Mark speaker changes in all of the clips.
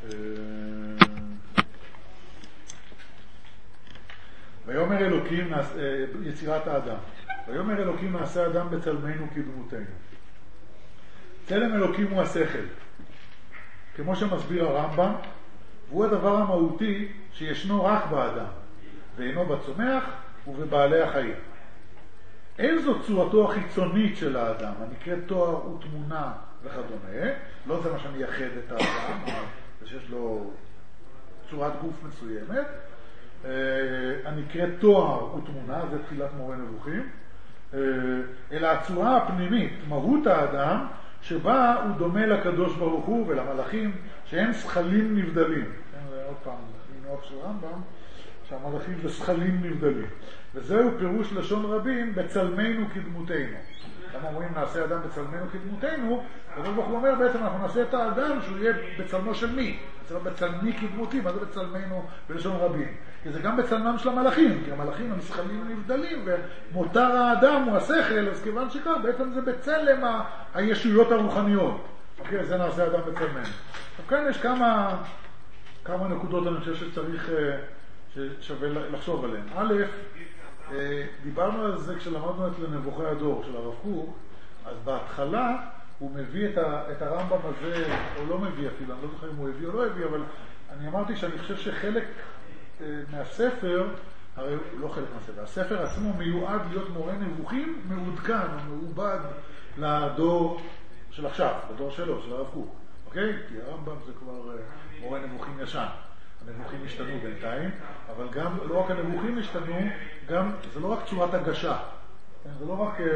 Speaker 1: ויאמר אלוקים, יצירת האדם. ויאמר אלוקים נעשה אדם בצלמנו כדמותנו. צלם אלוקים הוא השכל. כמו שמסביר הרמב"ם, והוא הדבר המהותי שישנו רק באדם, ואינו בצומח ובבעלי החיים. אין זו צורתו החיצונית של האדם, הנקראת תואר ותמונה וכדומה, לא זה מה שמייחד את האדם, שיש לו צורת גוף מסוימת, הנקראת תואר ותמונה, זה תחילת מורה נבוכים, אלא הצורה הפנימית, מהות האדם, שבה הוא דומה לקדוש ברוך הוא ולמלאכים, שהם שכלים נבדלים. עוד פעם, נוח של רמב"ם, שהמלאכים זה שכלים נבדלים. וזהו פירוש לשון רבים, בצלמנו כדמותנו. למה אומרים נעשה אדם בצלמנו כדמותנו? הקדוש ברוך הוא אומר בעצם אנחנו נעשה את האדם שהוא יהיה בצלמו של מי? בצלמי כדמותי, מה זה בצלמנו בלשון רבים? כי זה גם בצלמם של המלאכים, כי המלאכים הם שכלים נבדלים, ומותר האדם הוא השכל, אז כיוון שכך, בעצם זה בצלם הישויות הרוחניות. אוקיי, זה נעשה אדם בצלמנו. עכשיו כאן יש כמה נקודות אני חושב שצריך, ששווה לחשוב עליהן. א', דיברנו על זה כשלמדנו את לנבוכי הדור של הרב קוק, אז בהתחלה הוא מביא את הרמב"ם הזה, או לא מביא אפילו, אני לא זוכר אם הוא הביא או לא הביא, אבל אני אמרתי שאני חושב שחלק מהספר, הרי לא חלק מהספר, הספר עצמו מיועד להיות מורה נבוכים מעודכן או מעובד לדור של עכשיו, לדור שלו, של הרב קוק, אוקיי? כי הרמב"ם זה כבר מורה נבוכים ישן. הנבוכים השתנו בינתיים, אבל גם לא רק הנבוכים השתנו, גם זה לא רק צורת הגשה, זה לא רק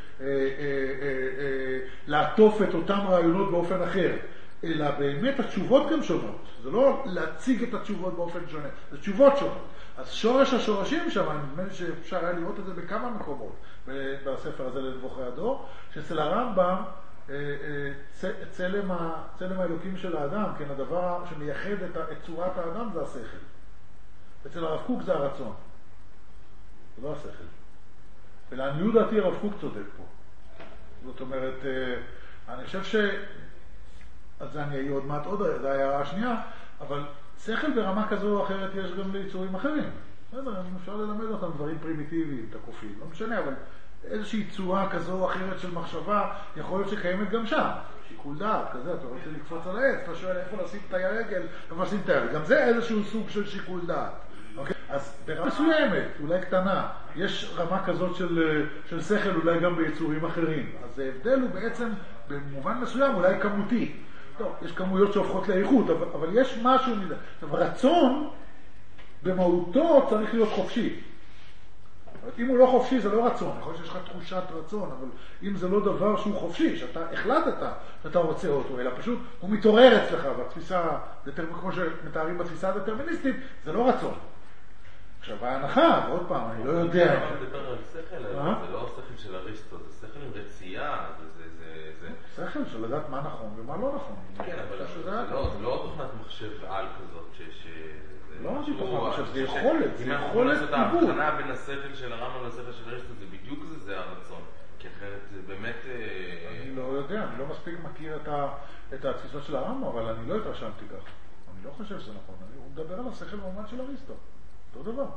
Speaker 1: לעטוף את אותם רעיונות באופן אחר, אלא באמת התשובות גם שונות. זה לא להציג את התשובות באופן שונה, זה תשובות שונות. אז שורש השורשים שם, נדמה לי שאפשר היה לראות את זה בכמה מקומות בספר הזה לנבוכי הדור, שאצל הרמב"ם צלם האלוקים של האדם, כן, הדבר שמייחד את צורת האדם זה השכל. אצל הרב קוק זה הרצון, זה לא השכל. ולעניות דעתי הרב קוק צודק פה. זאת אומרת, אני חושב אז זה אני אהיה עוד מעט זה ההערה השנייה, אבל שכל ברמה כזו או אחרת יש גם ליצורים אחרים. בסדר, אפשר ללמד אותם דברים פרימיטיביים, תקופים, לא משנה, אבל איזושהי צורה כזו או אחרת של מחשבה יכול להיות שקיימת גם שם. שיקול דעת כזה, אתה רוצה לקפוץ על העץ, אתה שואל איפה לשים את הרגל, איפה לשים את הרגל. גם זה איזשהו סוג של שיקול דעת. אוקיי? אז ברמה מסוימת, אולי קטנה, יש רמה כזאת של שכל אולי גם ביצורים אחרים. אז ההבדל הוא בעצם במובן מסוים אולי כמותי. טוב, יש כמויות שהופכות לאיכות, אבל יש משהו מזה. רצון במהותו צריך להיות חופשי. אם הוא לא חופשי זה לא רצון, יכול להיות שיש לך תחושת רצון, אבל אם זה לא דבר שהוא חופשי, שאתה החלטת שאתה רוצה אותו, אלא פשוט הוא מתעורר אצלך בתפיסה, כמו שמתארים בתפיסה הדטרמיניסטית, זה לא רצון. עכשיו ההנחה, ועוד פעם, אני לא יודע.
Speaker 2: אני מדבר על שכל, זה לא השכל של אריסטו, זה שכל עם רצייה, זה
Speaker 1: שכל של לדעת מה נכון ומה לא נכון.
Speaker 2: כן, אבל זה לא תוכנת מחשב על כזאת
Speaker 1: לא אמרתי תוכנת מחשב, זה יכולת, זה יכולת עיבוד.
Speaker 2: ההבחנה בין השכל של הרמב"ם לשכל של אריסטו, זה בדיוק זה הרצון. כי אחרת זה באמת...
Speaker 1: אני לא יודע, אני לא מספיק מכיר את התפיסות של הרמב"ם, אבל אני לא התרשמתי כך. אני לא חושב שזה נכון. הוא מדבר על השכל במובן של אריסטו. אותו דבר.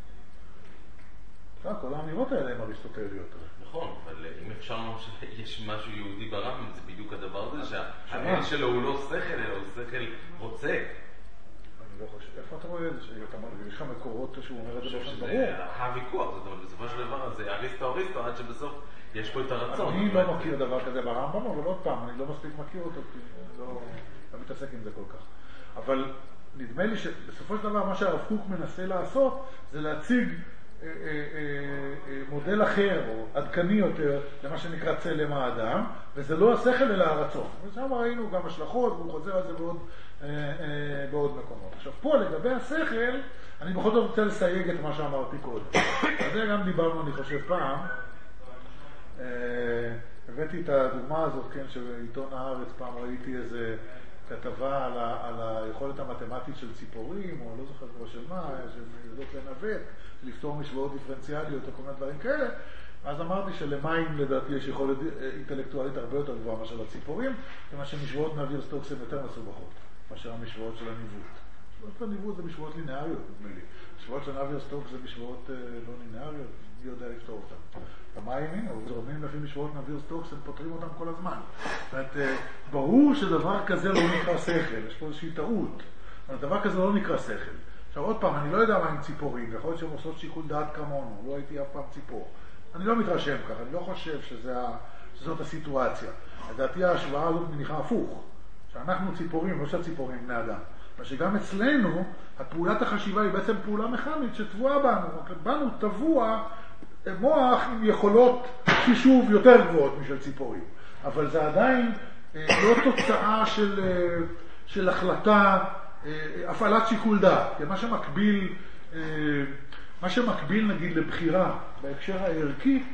Speaker 1: כל האמירות האלה הן אריסטוטליות.
Speaker 2: נכון, אבל אם אפשר לומר שיש משהו יהודי ברמב"ם, זה בדיוק הדבר הזה, שהאל שלו הוא לא שכל, אלא הוא שכל רוצה.
Speaker 1: אני לא חושב, איפה אתה רואה את זה? יש לך מקורות שהוא אומר את זה באופן ברור?
Speaker 2: זה הוויכוח, זאת אומרת, בסופו של דבר זה אריסטו, עד שבסוף יש פה את הרצון.
Speaker 1: אני לא מכיר דבר כזה ברמב"ם, אבל עוד פעם, אני לא מספיק מכיר אותו, כי אני לא מתעסק עם זה כל כך. אבל נדמה לי שבסופו של דבר מה שהרב קוק מנסה לעשות, זה להציג מודל אחר או עדכני יותר למה שנקרא צלם האדם, וזה לא השכל אלא הרצון. ושם ראינו גם השלכות, והוא חוזר על זה בעוד מקומות. עכשיו פה לגבי השכל, אני בכל זאת רוצה לסייג את מה שאמרתי קודם. על זה גם דיברנו, אני חושב פעם, הבאתי את הדוגמה הזאת, כן, שבעיתון הארץ פעם ראיתי איזה כתבה על היכולת המתמטית של ציפורים, או לא זוכר כבר של מה, שיודעות לנווט, לפתור משוואות דיפרנציאליות או כל מיני דברים כאלה. אז אמרתי שלמים לדעתי יש יכולת אינטלקטואלית הרבה יותר גבוהה מאשר לציפורים, כמה שמשוואות מאוויר סטוקס הן יותר מסובכות. מאשר המשוואות של הניווט. משוואות הניווט זה משוואות לינאריות, נדמה לי. משוואות של נבי-סטוקס זה משוואות לא לינאריות, מי יודע לפתור אותן. המים, הנה, זורמים לפי משוואות נבי-סטוקס, הם פותרים אותם כל הזמן. זאת אומרת, ברור שדבר כזה לא נקרא שכל, יש פה איזושהי טעות. דבר כזה לא נקרא שכל. עכשיו עוד פעם, אני לא יודע מה עם ציפורים, יכול להיות שהן עושות שיקול דעת כמונו, לא הייתי אף פעם ציפור. אני לא מתרשם ככה, אני לא חושב שזאת הסיטואציה. לדעתי ההשוואה הזאת מניחה הפוך, שאנחנו ציפורים, לא שהציפורים בני אדם. אבל שגם אצלנו, הפעולת החשיבה היא בעצם פעולה מכנית שטבועה בנו. בנו טבוע מוח עם יכולות חישוב יותר גבוהות משל ציפורים. אבל זה עדיין לא תוצאה של החלטה, הפעלת שיקול דעת. מה שמקביל נגיד לבחירה בהקשר הערכי,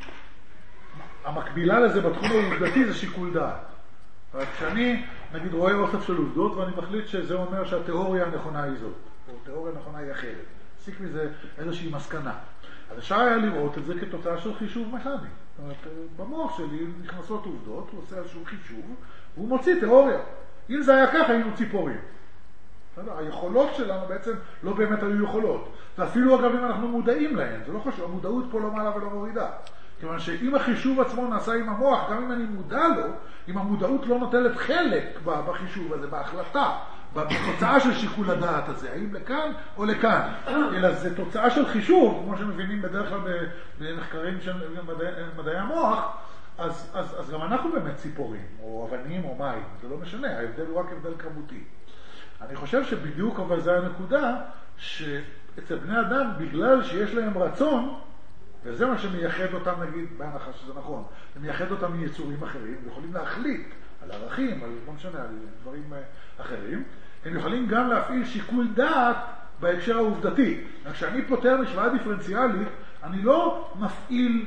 Speaker 1: המקבילה לזה בתחום העובדתי זה שיקול דעת. כשאני נגיד רואה אוסף של עובדות ואני מחליט שזה אומר שהתיאוריה הנכונה היא זאת, או התיאוריה הנכונה היא אחרת. סיק מזה איזושהי מסקנה. אז אפשר היה לראות את זה כתוצאה של חישוב מכני. זאת אומרת, במוח שלי נכנסות עובדות, הוא עושה איזשהו חישוב, והוא מוציא תיאוריה. אם זה היה ככה, היינו ציפורים. היכולות שלנו בעצם לא באמת היו יכולות. ואפילו אגב אם אנחנו מודעים להן, זה לא חשוב, המודעות פה לא מעלה ולא מורידה. כיוון שאם החישוב עצמו נעשה עם המוח, גם אם אני מודע לו, אם המודעות לא נוטלת חלק בחישוב הזה, בהחלטה, בתוצאה של שיקול הדעת הזה, האם לכאן או לכאן, אלא זה תוצאה של חישוב, כמו שמבינים בדרך כלל במחקרים של מדעי המוח, אז גם אנחנו באמת ציפורים, או אבנים או מים, זה לא משנה, ההבדל הוא רק הבדל כמותי. אני חושב שבדיוק אבל זה הנקודה, שאצל בני אדם, בגלל שיש להם רצון, וזה מה שמייחד אותם, נגיד, בהנחה שזה נכון, זה מייחד אותם מיצורים אחרים, ויכולים להחליט על ערכים, על לא משנה, על דברים אחרים, הם יכולים גם להפעיל שיקול דעת בהקשר העובדתי. כשאני פותר משוואה דיפרנציאלית, אני לא מפעיל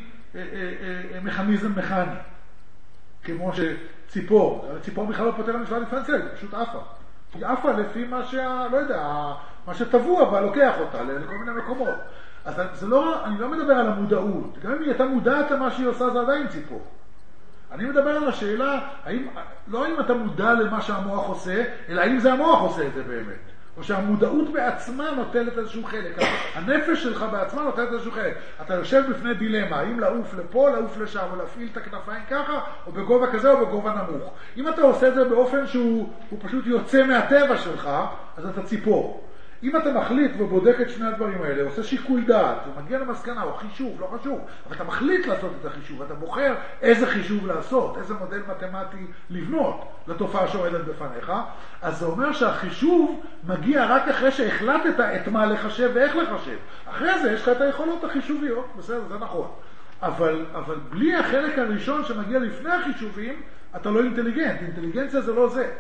Speaker 1: מכניזם מכני, כמו שציפור. ציפור בכלל לא פותר משוואה דיפרנציאלית, היא פשוט עפה. היא עפה לפי לא יודע, מה שטבוע בה לוקח אותה לכל מיני מקומות. אז אני לא מדבר על המודעות. גם אם היא הייתה מודעת למה שהיא עושה, זה עדיין ציפור. אני מדבר על השאלה, לא האם אתה מודע למה שהמוח עושה, אלא האם זה המוח עושה את זה באמת. או שהמודעות בעצמה נוטלת איזשהו חלק. הנפש שלך בעצמה נוטלת איזשהו חלק. אתה יושב בפני דילמה, האם לעוף לפה, לעוף לשם, או להפעיל את הכנפיים ככה, או בגובה כזה, או בגובה נמוך. אם אתה עושה את זה באופן שהוא פשוט יוצא מהטבע שלך, אז אתה ציפור. אם אתה מחליט ובודק את שני הדברים האלה, עושה שיקול דעת, ומגיע למסקנה, או חישוב, לא חשוב, אבל אתה מחליט לעשות את החישוב, אתה בוחר איזה חישוב לעשות, איזה מודל מתמטי לבנות לתופעה שעומדת בפניך, אז זה אומר שהחישוב מגיע רק אחרי שהחלטת את מה לחשב ואיך לחשב. אחרי זה יש לך את היכולות החישוביות, בסדר, זה נכון. אבל בלי החלק הראשון שמגיע לפני החישובים, אתה לא אינטליגנט. אינטליגנציה זה לא זה.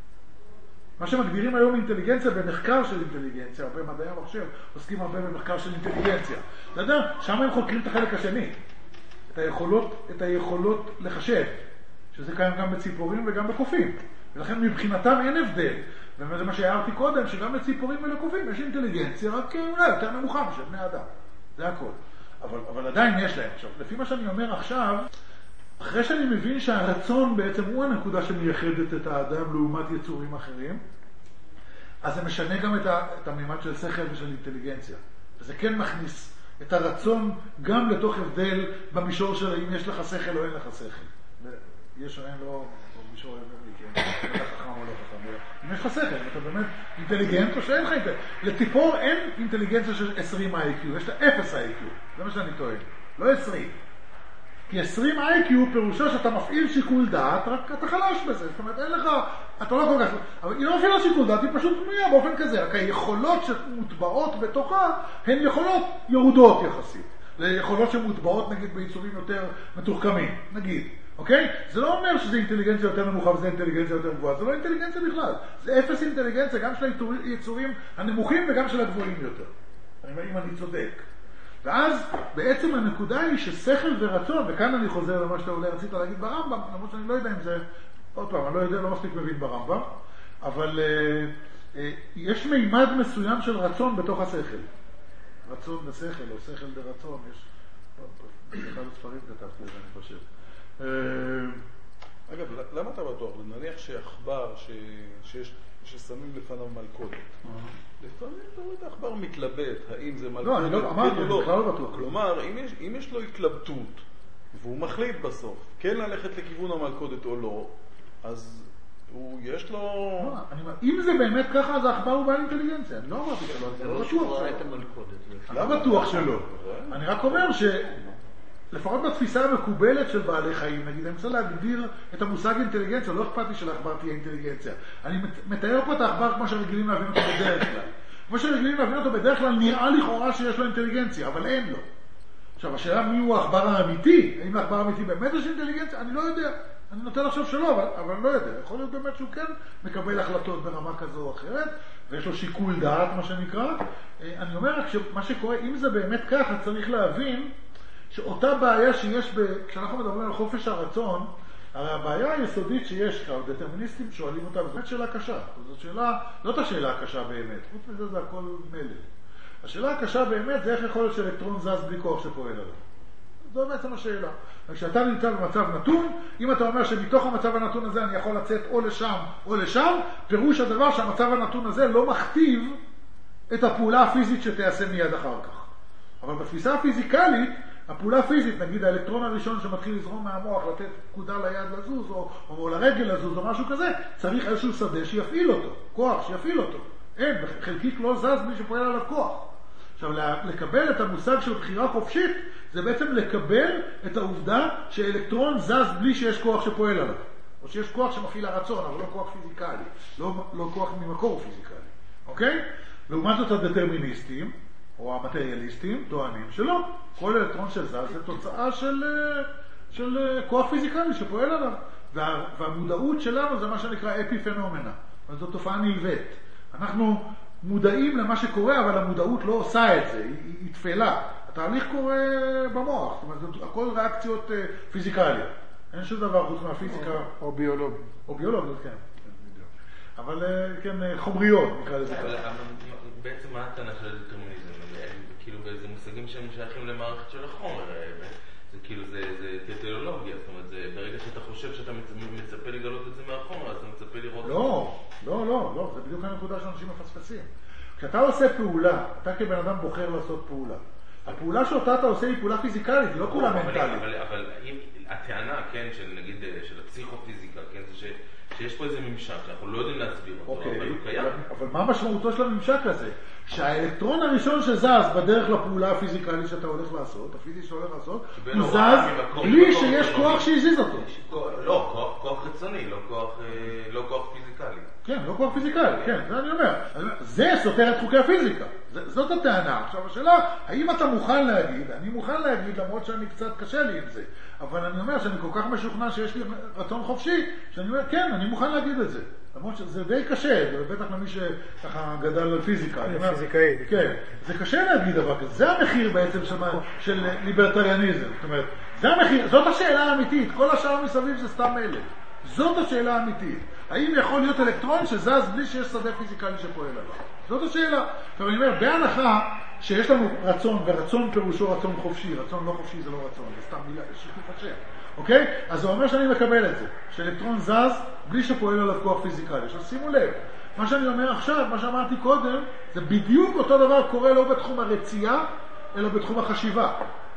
Speaker 1: מה שמגדירים היום אינטליגנציה במחקר של אינטליגנציה, הרבה מדעי המחשב עוסקים הרבה במחקר של אינטליגנציה. אתה יודע, שם הם חוקרים את החלק השני, את היכולות לחשב, שזה קיים גם בציפורים וגם בקופים. ולכן מבחינתם אין הבדל, וזה מה שהערתי קודם, שגם לציפורים ולקופים יש אינטליגנציה, רק אולי יותר נמוכה משל בני אדם. זה הכל. אבל עדיין יש להם. עכשיו, לפי מה שאני אומר עכשיו, אחרי שאני מבין שהרצון בעצם הוא הנקודה שמייחדת את האדם לעומת יצורים אחרים, אז זה משנה גם את המימד של שכל ושל אינטליגנציה. וזה כן מכניס את הרצון גם לתוך הבדל במישור של אם יש לך שכל או אין לך שכל. יש או אין לו מישור אין לי, כן, אתה חכם או לא חכם. אם יש לך שכל, אתה באמת אינטליגנט או שאין לך אינטליגנט. לטיפור אין אינטליגנציה של 20 IQ, יש לה 0 IQ. זה מה שאני טוען. לא 20. כי 20 IQ פירושו שאתה מפעיל שיקול דעת, רק אתה חלש בזה. זאת אומרת, אין לך, אתה לא כל כך, אבל היא לא מפעילה שיקול דעת, היא פשוט בנויה באופן כזה. רק היכולות שמוטבעות בתוכה, הן יכולות ירודות יחסית. ליכולות שמוטבעות, נגיד, ביצורים יותר מתוחכמים, נגיד. אוקיי? זה לא אומר שזה אינטליגנציה יותר נמוכה וזה אינטליגנציה יותר גבוהה. זה לא אינטליגנציה בכלל. זה אפס אינטליגנציה, גם של היצורים הנמוכים וגם של הגבוהים יותר. אם אני צודק. ואז בעצם הנקודה היא ששכל ורצון, וכאן אני חוזר למה שאתה אולי רצית להגיד ברמב"ם, למרות שאני לא יודע אם זה, עוד פעם, אני לא יודע, לא מספיק מבין ברמב"ם, אבל יש מימד מסוים של רצון בתוך השכל. רצון ושכל, או שכל ורצון, יש, אחד הספרים כתבתי, אני חושב.
Speaker 3: אגב, למה אתה בטוח? נניח שעכבר, שיש ששמים לפניו מלכודת. לפעמים אתה רואה את העכבר מתלבט, האם זה מלכודת.
Speaker 1: לא, אני לא אמרתי, אני בכלל לא בטוח.
Speaker 3: כלומר, אם יש לו התלבטות, והוא מחליט בסוף, כן ללכת לכיוון המלכודת או לא, אז יש לו...
Speaker 1: אם זה באמת ככה, אז העכבר הוא בעל אינטליגנציה. אני לא אמרתי שלא, אני לא בטוח. אני לא בטוח שלא. אני רק אומר לפחות בתפיסה המקובלת של בעלי חיים, נגיד, אני רוצה להגדיר את המושג אינטליגנציה, לא אכפת לי שלעכבר תהיה אינטליגנציה. אני מתאר פה את העכבר כמו שרגילים להבין אותו בדרך כלל. כמו שרגילים להבין אותו בדרך כלל, נראה לכאורה שיש לו אינטליגנציה, אבל אין לו. עכשיו, השאלה מי הוא העכבר האמיתי, האם העכבר האמיתי באמת יש אינטליגנציה? אני לא יודע. אני נוטה לחשוב שלא, אבל אני לא יודע. יכול להיות באמת שהוא כן מקבל החלטות ברמה כזו או אחרת, ויש לו שיקול דעת, מה שנקרא. אני אומר רק שמה שקורה, אם זה באמת ככה, צריך להבין שאותה בעיה שיש כשאנחנו מדברים על חופש הרצון, הרי הבעיה היסודית שיש, דטרמיניסטים שואלים אותה, וזאת שאלה קשה. זאת שאלה, לא את השאלה הקשה באמת, חוץ מזה זה הכל מלל. השאלה הקשה באמת זה איך יכול להיות שאלקטרון זז בלי כוח שפועל עליו. זו בעצם השאלה. כשאתה נמצא במצב נתון, אם אתה אומר שמתוך המצב הנתון הזה אני יכול לצאת או לשם או לשם, פירוש הדבר שהמצב הנתון הזה לא מכתיב את הפעולה הפיזית שתעשה מיד אחר כך. אבל בתפיסה הפיזיקלית, הפעולה הפיזית, נגיד האלקטרון הראשון שמתחיל לזרום מהמוח, לתת פקודה ליד לזוז או לרגל לזוז או משהו כזה, צריך איזשהו שדה שיפעיל אותו, כוח שיפעיל אותו. אין, חלקיק לא זז בלי שפועל עליו כוח. עכשיו, לקבל את המושג של בחירה חופשית, זה בעצם לקבל את העובדה שאלקטרון זז בלי שיש כוח שפועל עליו. או שיש כוח שמפעיל הרצון, אבל לא כוח פיזיקלי. לא כוח ממקור פיזיקלי. אוקיי? לעומת זאת הדטרמיניסטים, או המטריאליסטים, טוענים שלא. כל אלקטרון שזז זה תוצאה של כוח פיזיקלי שפועל עליו. והמודעות שלנו זה מה שנקרא אפי-פנומנה. זו תופעה נלווית. אנחנו מודעים למה שקורה, אבל המודעות לא עושה את זה, היא תפלה. התהליך קורה במוח, זאת אומרת, הכל ריאקציות פיזיקליות. אין שום דבר חוץ מהפיזיקה.
Speaker 4: או ביולוגיות.
Speaker 1: או ביולוגיות, כן. אבל כן, חומריות, נקרא לזה.
Speaker 2: אבל בעצם מה הטענה של הדטרמיניזם? כאילו באיזה מושגים שהם שייכים למערכת של החומר. זה כאילו, זה טלולוגיה, זאת אומרת, ברגע שאתה חושב שאתה מצפה לגלות את זה מהחומר, אז אתה מצפה לראות...
Speaker 1: לא, זה בדיוק הנקודה שאנשים מפספסים. כשאתה עושה פעולה, אתה כבן אדם בוחר לעשות פעולה. הפעולה שאותה אתה עושה היא פעולה פיזיקלית, היא לא פעולה מנטלית.
Speaker 2: אבל הטענה, כן, של נגיד, של הפסיכופיזיקה, כן, זה שיש פה איזה ממשק, אנחנו לא יודעים להסביר אותו, אבל הוא קיים.
Speaker 1: אבל מה משמעותו של הממשק הזה? שהאלקטרון הראשון שזז בדרך לפעולה הפיזיקלית שאתה הולך לעשות, הפיזית שאתה הולך לעשות, הוא זז בלי שיש כוח שהזיז אותו.
Speaker 2: לא, כוח רצוני, לא כוח פיזיקלי.
Speaker 1: כן, לא כוח פיזיקלי, כן, זה אני אומר. זה סותר את חוקי הפיזיקה. זאת הטענה. עכשיו השאלה, האם אתה מוכן להגיד? אני מוכן להגיד, למרות שאני קצת קשה לי עם זה. אבל אני אומר שאני כל כך משוכנע שיש לי רצון חופשי, שאני אומר, כן, אני מוכן להגיד את זה. למרות שזה די קשה, בטח למי שככה גדל על פיזיקה.
Speaker 4: פיזיקאי.
Speaker 1: כן, זה קשה להגיד דבר כזה. זה המחיר בעצם של ליברטריאניזם. זאת אומרת, זה המחיר, זאת השאלה האמיתית. כל השאר מסביב זה סתם מלך. זאת השאלה האמיתית. האם יכול להיות אלקטרון שזז בלי שיש שדה פיזיקלי שפועל עליו? זאת השאלה. עכשיו אני אומר, בהנחה שיש לנו רצון, ורצון פירושו רצון חופשי, רצון לא חופשי זה לא רצון, זה סתם מילה, יש שיתוף השם. אוקיי? אז זה אומר שאני מקבל את זה, שאלקטרון זז בלי שפועל עליו כוח פיזיקלי. עכשיו שימו לב, מה שאני אומר עכשיו, מה שאמרתי קודם, זה בדיוק אותו דבר קורה לא בתחום הרצייה, אלא בתחום החשיבה.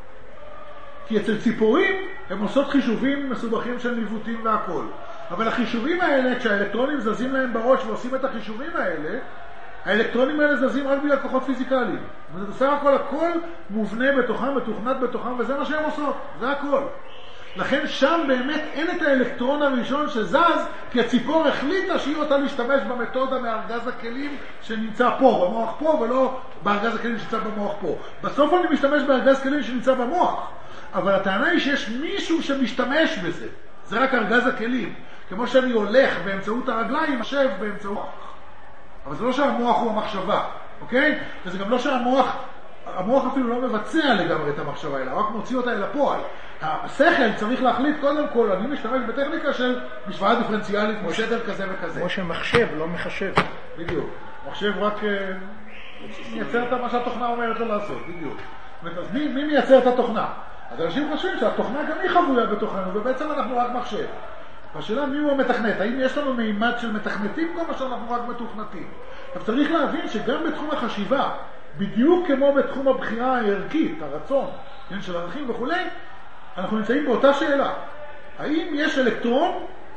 Speaker 1: כי אצל ציפורים הם עושות חישובים מסובכים של ניווטים והכל. אבל החישובים האלה, כשהאלקטרונים זזים להם בראש ועושים את החישובים האלה, האלקטרונים האלה זזים רק בגלל כוחות פיזיקליים. וזה בסך הכל מובנה בתוכם, מתוכנת בתוכם, וזה מה שהם עושות. זה הכל. לכן שם באמת אין את האלקטרון הראשון שזז, כי הציפור החליטה שהיא רוצה להשתמש במתודה מארגז הכלים שנמצא פה, במוח פה, ולא בארגז הכלים שנמצא במוח פה. בסוף אני משתמש בארגז כלים שנמצא במוח. אבל הטענה היא שיש מישהו שמשתמש בזה. זה רק ארגז הכלים. כמו שאני הולך באמצעות הרגליים, משב באמצעות... אבל זה לא שהמוח הוא המחשבה, אוקיי? וזה גם לא המוח אפילו לא מבצע לגמרי את המחשבה, אלא רק מוציא אותה אל הפועל. השכל צריך להחליט קודם כל, אני משתמש בטכניקה של משוואה דיפרנציאלית, מסדר כזה וכזה.
Speaker 4: כמו שמחשב, לא מחשב.
Speaker 1: בדיוק. מחשב רק מייצר את מה שהתוכנה אומרת לו לעשות, בדיוק. אז מי מייצר את התוכנה? אז אנשים חושבים שהתוכנה גם היא חבויה בתוכנו, ובעצם אנחנו רק מחשב. והשאלה מי הוא המתכנת, האם יש לנו מימד של מתכנתים גם או שאנחנו רק מתוכנתים. אבל צריך להבין שגם בתחום החשיבה, בדיוק כמו בתחום הבחירה הערכית, הרצון, כן, של ערכים וכו', אנחנו נמצאים באותה שאלה. האם יש אלקטרון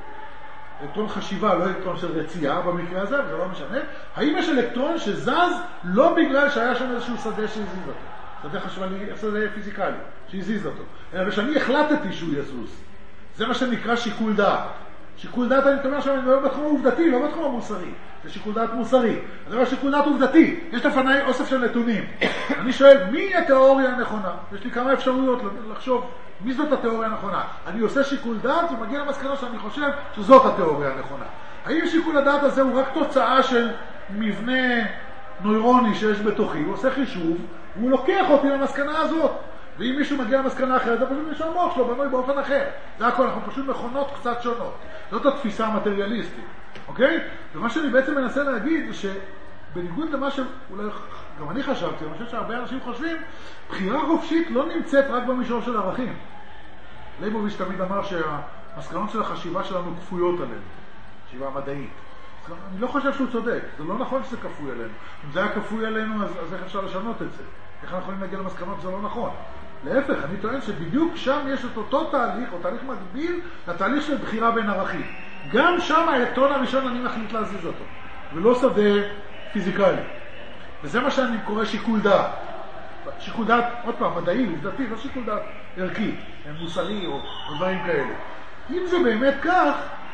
Speaker 1: חשיבה, לא אלקטרון של רצייה במקרה הזה, אבל זה לא משנה, האם יש אלקטרון שזז לא בגלל שהיה שם איזשהו שדה שהזיז אותו, שדה פיזיקלי שהזיז אותו, אלא שאני החלטתי שהוא יזוז. זה מה שנקרא שיקול דעת. שיקול דעת, אני אומר שאני מדבר בתחום העובדתי, לא בתחום המוסרי. זה שיקול דעת מוסרי. זה אומר שיקול דעת עובדתי. יש לפני אוסף של נתונים. אני שואל, מי התיאוריה הנכונה? יש לי כמה אפשרויות לחשוב מי זאת התיאוריה הנכונה. אני עושה שיקול דעת ומגיע למסקנה שאני חושב שזאת התיאוריה הנכונה. האם שיקול הדעת הזה הוא רק תוצאה של מבנה נוירוני שיש בתוכי? הוא עושה חישוב, והוא לוקח אותי למסקנה הזאת. ואם מישהו מגיע למסקנה אחרת, זה פשוט מישהו המוח שלו בנוי באופן אחר. זה הכל, אנחנו פשוט מכונות קצת שונות. זאת התפיסה המטריאליסטית, אוקיי? ומה שאני בעצם מנסה להגיד, זה שבניגוד למה שאולי גם אני חשבתי, אני חושב שהרבה אנשים חושבים, בחירה חופשית לא נמצאת רק במישור של ערכים. ליבוביץ' תמיד אמר שהמסקנות של החשיבה שלנו כפויות עלינו, חשיבה מדעית. אני לא חושב שהוא צודק, זה לא נכון שזה כפוי עלינו. אם זה היה כפוי עלינו, אז איך אפשר לשנות את זה? איך אנחנו יכולים להגיע למסקנות? זה לא נכון. להפך, אני טוען שבדיוק שם יש את אותו תהליך, או תהליך מקביל, לתהליך של בחירה בין ערכים. גם שם האלקטרון הראשון אני מחליט להזיז אותו, ולא שדה פיזיקלי. וזה מה שאני קורא שיקול דעת. שיקול דעת, עוד פעם, מדעי, עובדתי, לא שיקול דעת ערכי, מוסרי או דברים כאלה. אם זה באמת כך,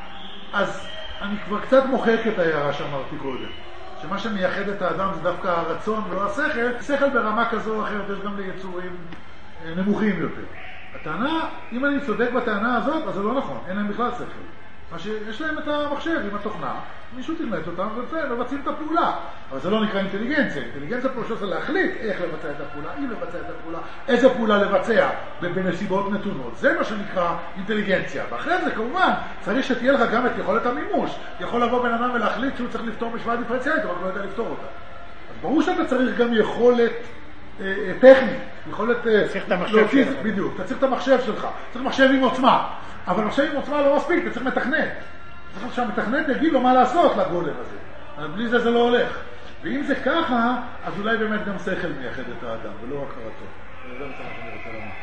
Speaker 1: אז אני כבר קצת מוחק את ההערה שאמרתי קודם. שמה שמייחד את האדם זה דווקא הרצון ולא השכל. שכל ברמה כזו או אחרת יש גם ליצורים נמוכים יותר. הטענה, אם אני צודק בטענה הזאת, אז זה לא נכון, אין להם בכלל שכל. מה שיש להם את המחשב עם התוכנה, מישהו תלמד אותם ומבצעים את הפעולה. אבל זה לא נקרא אינטליגנציה. אינטליגנציה פה זה להחליט איך לבצע את הפעולה, אם לבצע את הפעולה, איזה פעולה לבצע בנסיבות נתונות. זה מה שנקרא אינטליגנציה. ואחרי זה כמובן צריך שתהיה לך גם את יכולת המימוש. יכול לבוא בן אדם ולהחליט שהוא צריך לפתור משוואה דיפרנציאלית, אבל לא יודע לפתור אותה. אז ברור שאתה צריך גם יכולת טכנית, יכולת...
Speaker 4: צריך את המחשב שלך.
Speaker 1: בדיוק, אתה צריך את המחשב שלך. צריך מחשב עם עוצמה. אבל מחשב עם עוצמה לא מספיק, אתה צריך מתכנת. צריך שהמתכנת יגיד לו מה לעשות לגולם הזה. אבל בלי זה זה לא הולך. ואם זה ככה, אז אולי באמת גם שכל מייחד את האדם, ולא רק הרצון. זה מה שאני רוצה לומר.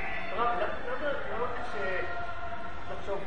Speaker 5: למה קשה לחשוב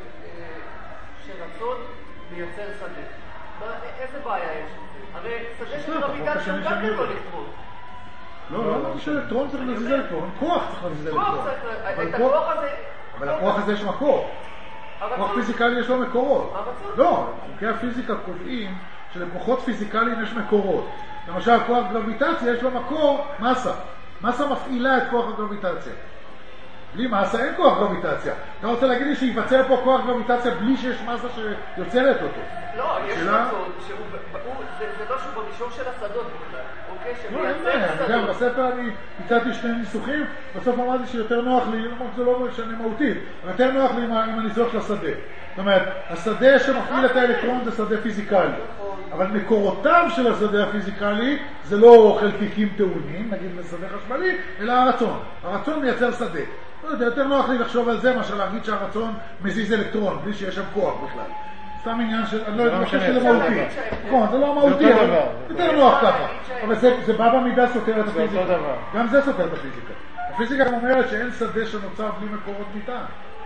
Speaker 5: שרצון מייצר שדה? איזה בעיה יש? הרי שדה של גרביטציה גם כן לא אלקטרון.
Speaker 1: לא, שאלקטרון צריך להזיז אלקטרון, כוח צריך להזיז אלקטרון.
Speaker 5: את הכוח הזה...
Speaker 1: אבל הכוח הזה יש מקור. כוח פיזיקלי יש לו מקורות. לא, חוקי הפיזיקה קובעים שלכוחות פיזיקליים יש מקורות. למשל, כוח גרביטציה יש לו מקור מסה. מסה מפעילה את כוח הגרביטציה. בלי מסה אין כוח גרביטציה. אתה רוצה להגיד לי שיבצע פה כוח גרביטציה בלי שיש מסה שיוצרת אותו?
Speaker 5: לא, יש רצון, זה לא שהוא במישור של השדות בכלל.
Speaker 1: לא, אין בעיה. גם בספר אני הצעתי שני ניסוחים, בסוף אמרתי שיותר נוח לי, זה לא משנה מהותית, אבל יותר נוח לי עם הניסוח של השדה. זאת אומרת, השדה שמפעיל את האלקטרון זה שדה פיזיקלי. אבל מקורותיו של השדה הפיזיקלי זה לא חלקיקים טעונים, נגיד לשדה חשמלי, אלא הרצון. הרצון מייצר שדה. זה יותר נוח לי לחשוב על זה, מאשר להגיד שהרצון מזיז אלקטרון, בלי שיש שם כוח בכלל. סתם עניין של, אני לא יודע, חושב שזה מהותי. נכון, זה לא מהותי, אבל יותר נוח ככה. אבל זה בא במידה סותר את הפיזיקה. גם זה סותר את הפיזיקה. הפיזיקה אומרת שאין שדה שנוצר בלי מקורות מטען.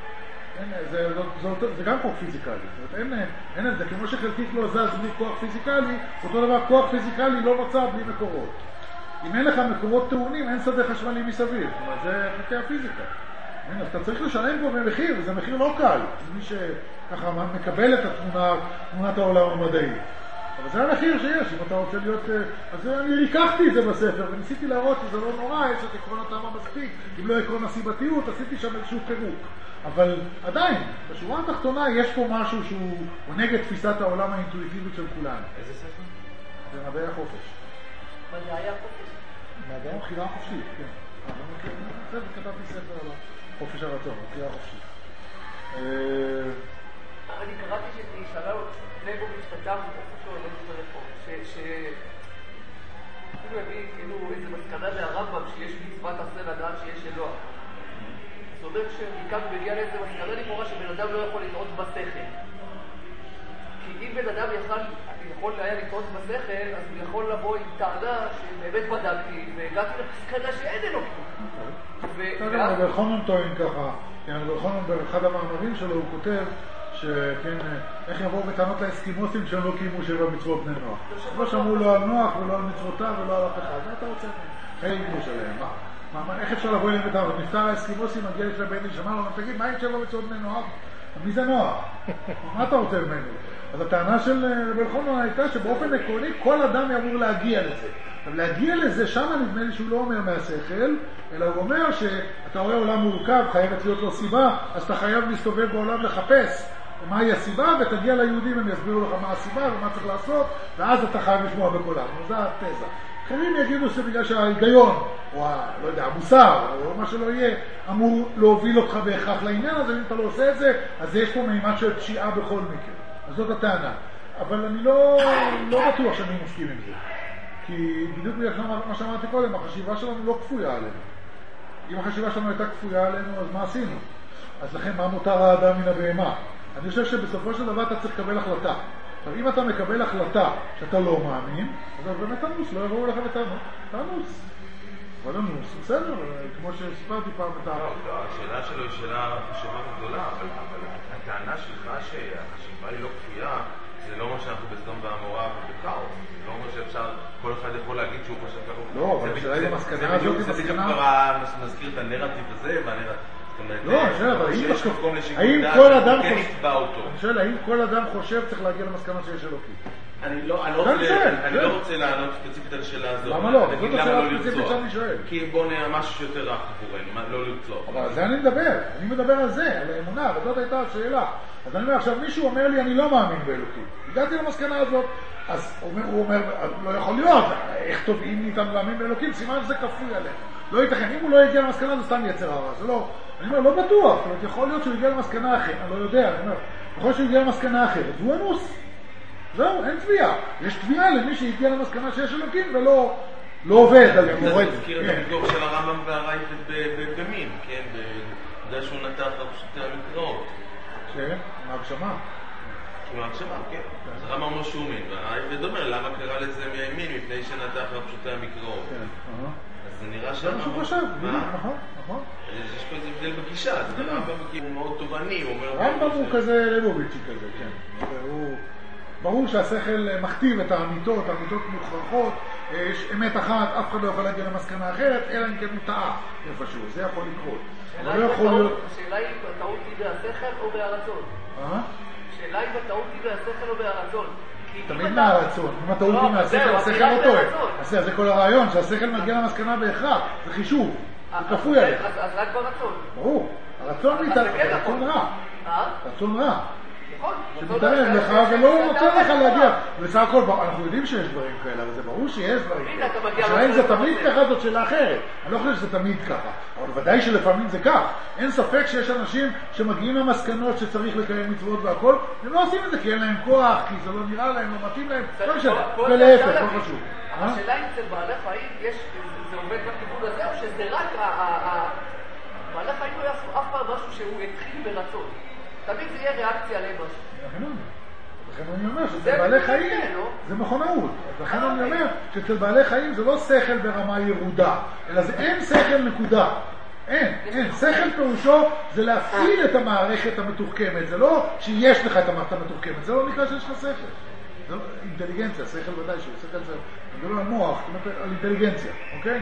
Speaker 1: זה גם כוח פיזיקלי. אין את זה, כמו שחלקיק לא זז בלי כוח פיזיקלי, אותו דבר כוח פיזיקלי לא נוצר בלי מקורות. אם אין לך מקורות טעונים, אין שדה חשמלי מסביב. זה חוקי הפיזיקה. אז אתה צריך לשלם פה במחיר, וזה מחיר לא קל. מי שככה מקבל את תמונת העולם המדעי. אבל זה המחיר שיש, אם אתה רוצה להיות... אז אני ריקחתי את זה בספר, וניסיתי להראות שזה לא נורא, יש את עקרון הטעם המספיק, אם לא עקרון הסיבתיות, עשיתי שם איזשהו פירוק. אבל עדיין, בשורה התחתונה יש פה משהו שהוא נגד תפיסת העולם האינטואיטיבית של כולנו.
Speaker 2: איזה ספר?
Speaker 1: זה מדעי החופש.
Speaker 5: מדעי החופש?
Speaker 1: מדעי הבחירה החופשית, כן. זה כתבתי ספר על חופש הרצון, הבחירה החופשית.
Speaker 5: אני קראתי שתשאלה ליבוביץ' כתב איפשהו על איזה טלפון, אפילו הביא כאילו איזה מסקנה מהרמב"ם שיש מצוות עשה לדעת שיש אלוה. זאת אומרת שמכאן מגיע לאיזה מסקנה לכאורה שבן אדם לא יכול לטעות בשכל. כי אם בן אדם יכול היה לטעות בשכל, אז הוא יכול לבוא עם טענה שבאמת בדקתי, והגעתי למסקנה שאין אלוקים.
Speaker 1: רבי חנן טוען ככה, רבי חנן באחד המאמרים שלו הוא כותב איך יבואו בטענות לאסקימוסים שהם לא קיימו 7 מצוות בני נוח. לא שמעו לא על נוח ולא על מצוותיו ולא על אף אחד. מה אתה רוצה? חיי גיבוש עליהם. איך אפשר לבוא אליהם בטענות? נפטר האסקימוסים, מגיע לפני בן איש, אמר לו, תגיד, מה עם 7 מצוות בני נוח? מי זה נוח? מה אתה רוצה ממנו? אז הטענה של רבי חנן הייתה שבאופן עקרוני כל אדם יאמור להגיע לזה. אבל להגיע לזה, שם נדמה לי שהוא לא אומר מהשכל, אלא הוא אומר שאתה רואה עולם מורכב, חייבת להיות לו סיבה, אז אתה חייב להסתובב בעולם לחפש מהי הסיבה, ותגיע ליהודים, הם יסבירו לך מה הסיבה ומה צריך לעשות, ואז אתה חייב לשמוע בקולם. זו התזה. אחרים יגידו שבגלל שההיגיון, או לא יודע, המוסר, או מה שלא יהיה, אמור להוביל אותך בהכרח לעניין הזה, אם אתה לא עושה את זה, אז יש פה מימד של פשיעה בכל מקרה. אז זאת הטענה. אבל אני לא בטוח שאני מסכים עם זה. כי בדיוק בגלל מה שאמרתי קודם, החשיבה שלנו לא כפויה עלינו. אם החשיבה שלנו הייתה כפויה עלינו, אז מה עשינו? אז לכן, מה מותר האדם מן הבהמה? אני חושב שבסופו של דבר אתה צריך לקבל החלטה. עכשיו, אם אתה מקבל החלטה שאתה לא מאמין, אז באמת תנוס, לא יבואו לך בטענות. תנוס. אבל תנוס, בסדר, כמו שסיפרתי פעם את
Speaker 2: השאלה שלו היא שאלה חשובה גדולה, אבל הטענה שלך שהחשיבה היא לא כפויה, זה לא אומר שאנחנו בסדום ועמורה ובכאוס. זה לא אומר שאפשר, כל אחד יכול להגיד שהוא חושב ככה.
Speaker 1: לא, אבל השאלה היא המסקנה הזאת,
Speaker 2: זה בדיוק כבר נזכיר את הנרטיב הזה,
Speaker 1: לא, אבל האם כל אדם חושב צריך להגיע למסקנה שיש אלוקים?
Speaker 2: אני לא רוצה לענות ספציפית על השאלה הזאת.
Speaker 1: למה לא?
Speaker 2: תגיד למה לא לרצוח. כי בוא נראה משהו שיותר רך עבורנו, לא לרצוח.
Speaker 1: אבל על זה אני מדבר על זה, על האמונה, וזאת הייתה השאלה. אז אני אומר, עכשיו מישהו אומר לי, אני לא מאמין באלוקים. הגעתי למסקנה הזאת, אז הוא אומר, לא יכול להיות, איך טובעים ניתן להאמין באלוקים? סימן שזה כפוי עליהם. לא ייתכן, אם הוא לא יגיע למסקנה, זה סתם יצר הרע, זה לא... אני אומר, לא בטוח, זאת אומרת, יכול להיות שהוא יגיע למסקנה אחרת, אני לא יודע, אני אומר, יכול להיות שהוא יגיע למסקנה אחרת, והוא אנוס. זהו, אין תביעה. יש תביעה למי שהגיע למסקנה שיש אלוקים ולא עובד על מורד.
Speaker 2: זה תזכיר את המקור של הרמב"ם והרייבד במין, כן? בגלל שהוא נתח על פשוטי המקראות.
Speaker 1: כן, מהגשמה.
Speaker 2: מהגשמה, כן. אז הרמב"ם אומר שהוא מין, והרייבד אומר, למה קרא לזה מין? מפני שנתח על פשוטי המקראות.
Speaker 1: כן,
Speaker 2: אז זה נראה
Speaker 1: זה מה שהוא חושב, נכון.
Speaker 2: יש פה איזה הבדל בגישה, זה הרמב"ם הוא מאוד תובעני, הוא אומר...
Speaker 1: הרמב"ם הוא כזה ליבוביצ'י כזה, כן. ברור שהשכל מכתיב את האמיתות מוכרחות, יש אמת אחת, אף אחד לא יכול להגיע למסקנה אחרת, אלא אם כן הוא טעה איפשהו, זה יכול לקרות.
Speaker 5: השאלה היא בטעות היא בהשכל או בהרצון? השאלה היא בטעות היא בהשכל או בהרצון?
Speaker 1: תמיד מהרצון, אם הטעות היא מהשכל, השכל לא טועה. זה כל הרעיון, שהשכל מגיע למסקנה בהכרח, זה חישוב, זה כפוי עליך.
Speaker 5: אז רק ברצון.
Speaker 1: ברור, הרצון רע. רצון רע. שמתערב לך ולא נותן לך להגיע. בסך הכל, אנחנו יודעים שיש דברים כאלה, אבל זה ברור שיש דברים כאלה. השאלה אם זה תמיד ככה, זאת שאלה אחרת. אני לא חושב שזה תמיד ככה, אבל ודאי שלפעמים זה כך. אין ספק שיש אנשים שמגיעים למסקנות שצריך לקיים מצוות והכל, הם לא עושים את זה כי אין להם כוח, כי זה לא נראה להם, לא מתאים להם, לא משנה, ולהפך, לא חשוב.
Speaker 5: השאלה אם אצל בעלי חיים זה עובד בכיוון הזה, או שזה רק בעלי חיים לא יעשו אף פעם משהו שהוא התחיל ברצון. תמיד זה יהיה ריאקציה למשהו.
Speaker 1: לכן אני אומר שאצל בעלי חיים זה מכונאות. לכן אני אומר שאצל בעלי חיים זה לא שכל ברמה ירודה, אלא זה אין שכל נקודה. אין. שכל פירושו זה להפעיל את המערכת המתוחכמת. זה לא שיש לך את המערכת המתוחכמת, זה לא נקרא שיש לך שכל. זה לא אינטליגנציה, שכל ודאי שהוא שכל זה. אני מדבר על מוח, על אינטליגנציה, אוקיי?